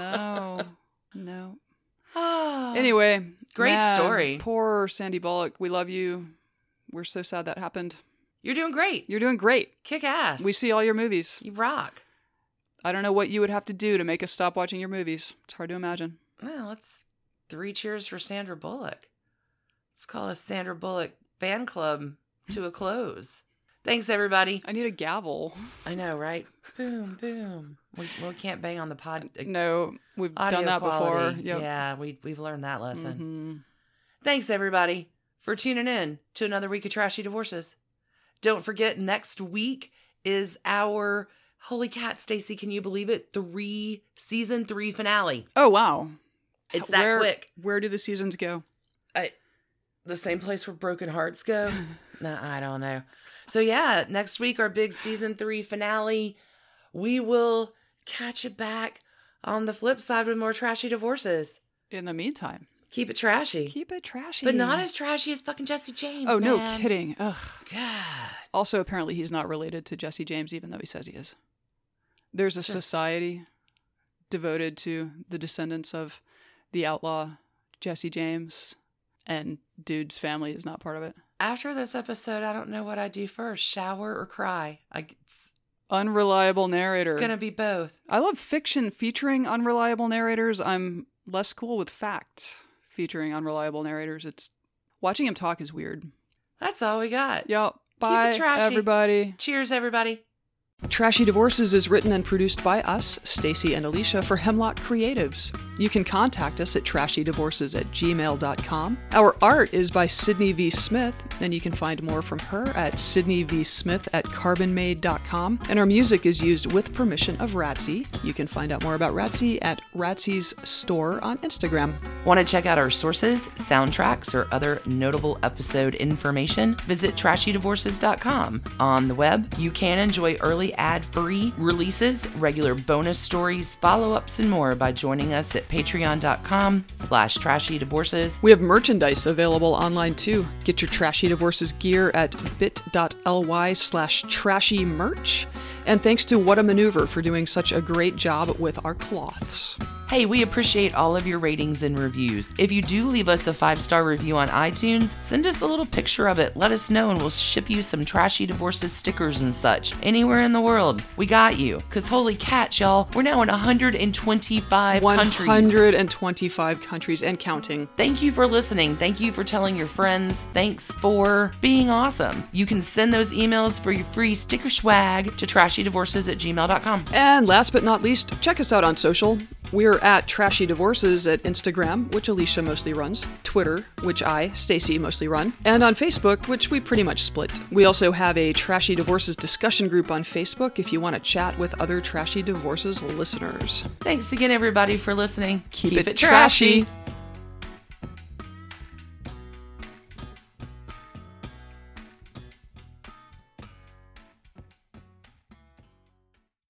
No. Anyway, Great man, story. Poor Sandy Bullock. We love you. We're so sad that happened. You're doing great. You're doing great. Kick ass. We see all your movies. You rock. I don't know what you would have to do to make us stop watching your movies. It's hard to imagine. Well, let's 3 cheers for Sandra Bullock. Let's call a Sandra Bullock fan club to a close. Thanks, everybody. I need a gavel. I know, right? Boom, boom. We can't bang on the pod. No, we've Audio done that quality. before. Yep. Yeah, we've learned that lesson. Mhm. Thanks, everybody, for tuning in to another week of Trashy Divorces. Don't forget, next week is our, holy cat, Stacey, can you believe it? Season 3 finale. Oh, wow. It's that quick. Where do the seasons go? The same place where Broken Hearts go? No, I don't know. So yeah, next week, our big season 3 finale. We will catch you back on the flip side with more Trashy Divorces. In the meantime, Keep it trashy. keep it trashy. But not as trashy as fucking Jesse James. Oh, no man. kidding. Ugh. God. Also, apparently, he's not related to Jesse James, even though he says he is. There's a society devoted to the descendants of the outlaw Jesse James, and dude's family is not part of it. After this episode, I don't know what I do first, shower or cry. It's Unreliable narrator. going to be both. I love fiction featuring unreliable narrators. I'm less cool with fact featuring unreliable narrators. It's watching him talk is weird. That's all we got. Yep. Bye, trashy. everybody. Cheers, everybody. Trashy Divorces is written and produced by us, Stacy and Alicia, for Hemlock Creatives. You can contact us at trashydivorces@gmail.com. Our art is by Sydney V. Smith, and you can find more from her at sydneyvsmith@carbonmade.com. And our music is used with permission of Ratsy. You can find out more about Ratsy at Ratsy's store on Instagram. Want to check out our sources, soundtracks, or other notable episode information? Visit trashydivorces.com. On the web, you can enjoy early ad-free releases, regular bonus stories, follow-ups, and more by joining us at patreon.com/trashydivorces. We have merchandise available online too. Get your Trashy Divorces gear at bit.ly/trashymerch. And thanks to What a Maneuver for doing such a great job with our cloths. Hey, we appreciate all of your ratings and reviews. If you do leave us a 5-star review on iTunes, send us a little picture of it. Let us know and we'll ship you some Trashy Divorces stickers and such. Anywhere in the world, we got you. Because holy cats, y'all, we're now in 125 countries. 125 countries and counting. Thank you for listening. Thank you for telling your friends. Thanks for being awesome. You can send those emails for your free sticker swag to trashydivorces@gmail.com. And last but not least, check us out on social. We're at Trashy Divorces at Instagram, which Alicia mostly runs, Twitter, which I, Stacy, mostly run, and on Facebook, which we pretty much split. We also have a Trashy Divorces discussion group on Facebook if you want to chat with other Trashy Divorces listeners. Thanks again, everybody, for listening. Keep it trashy.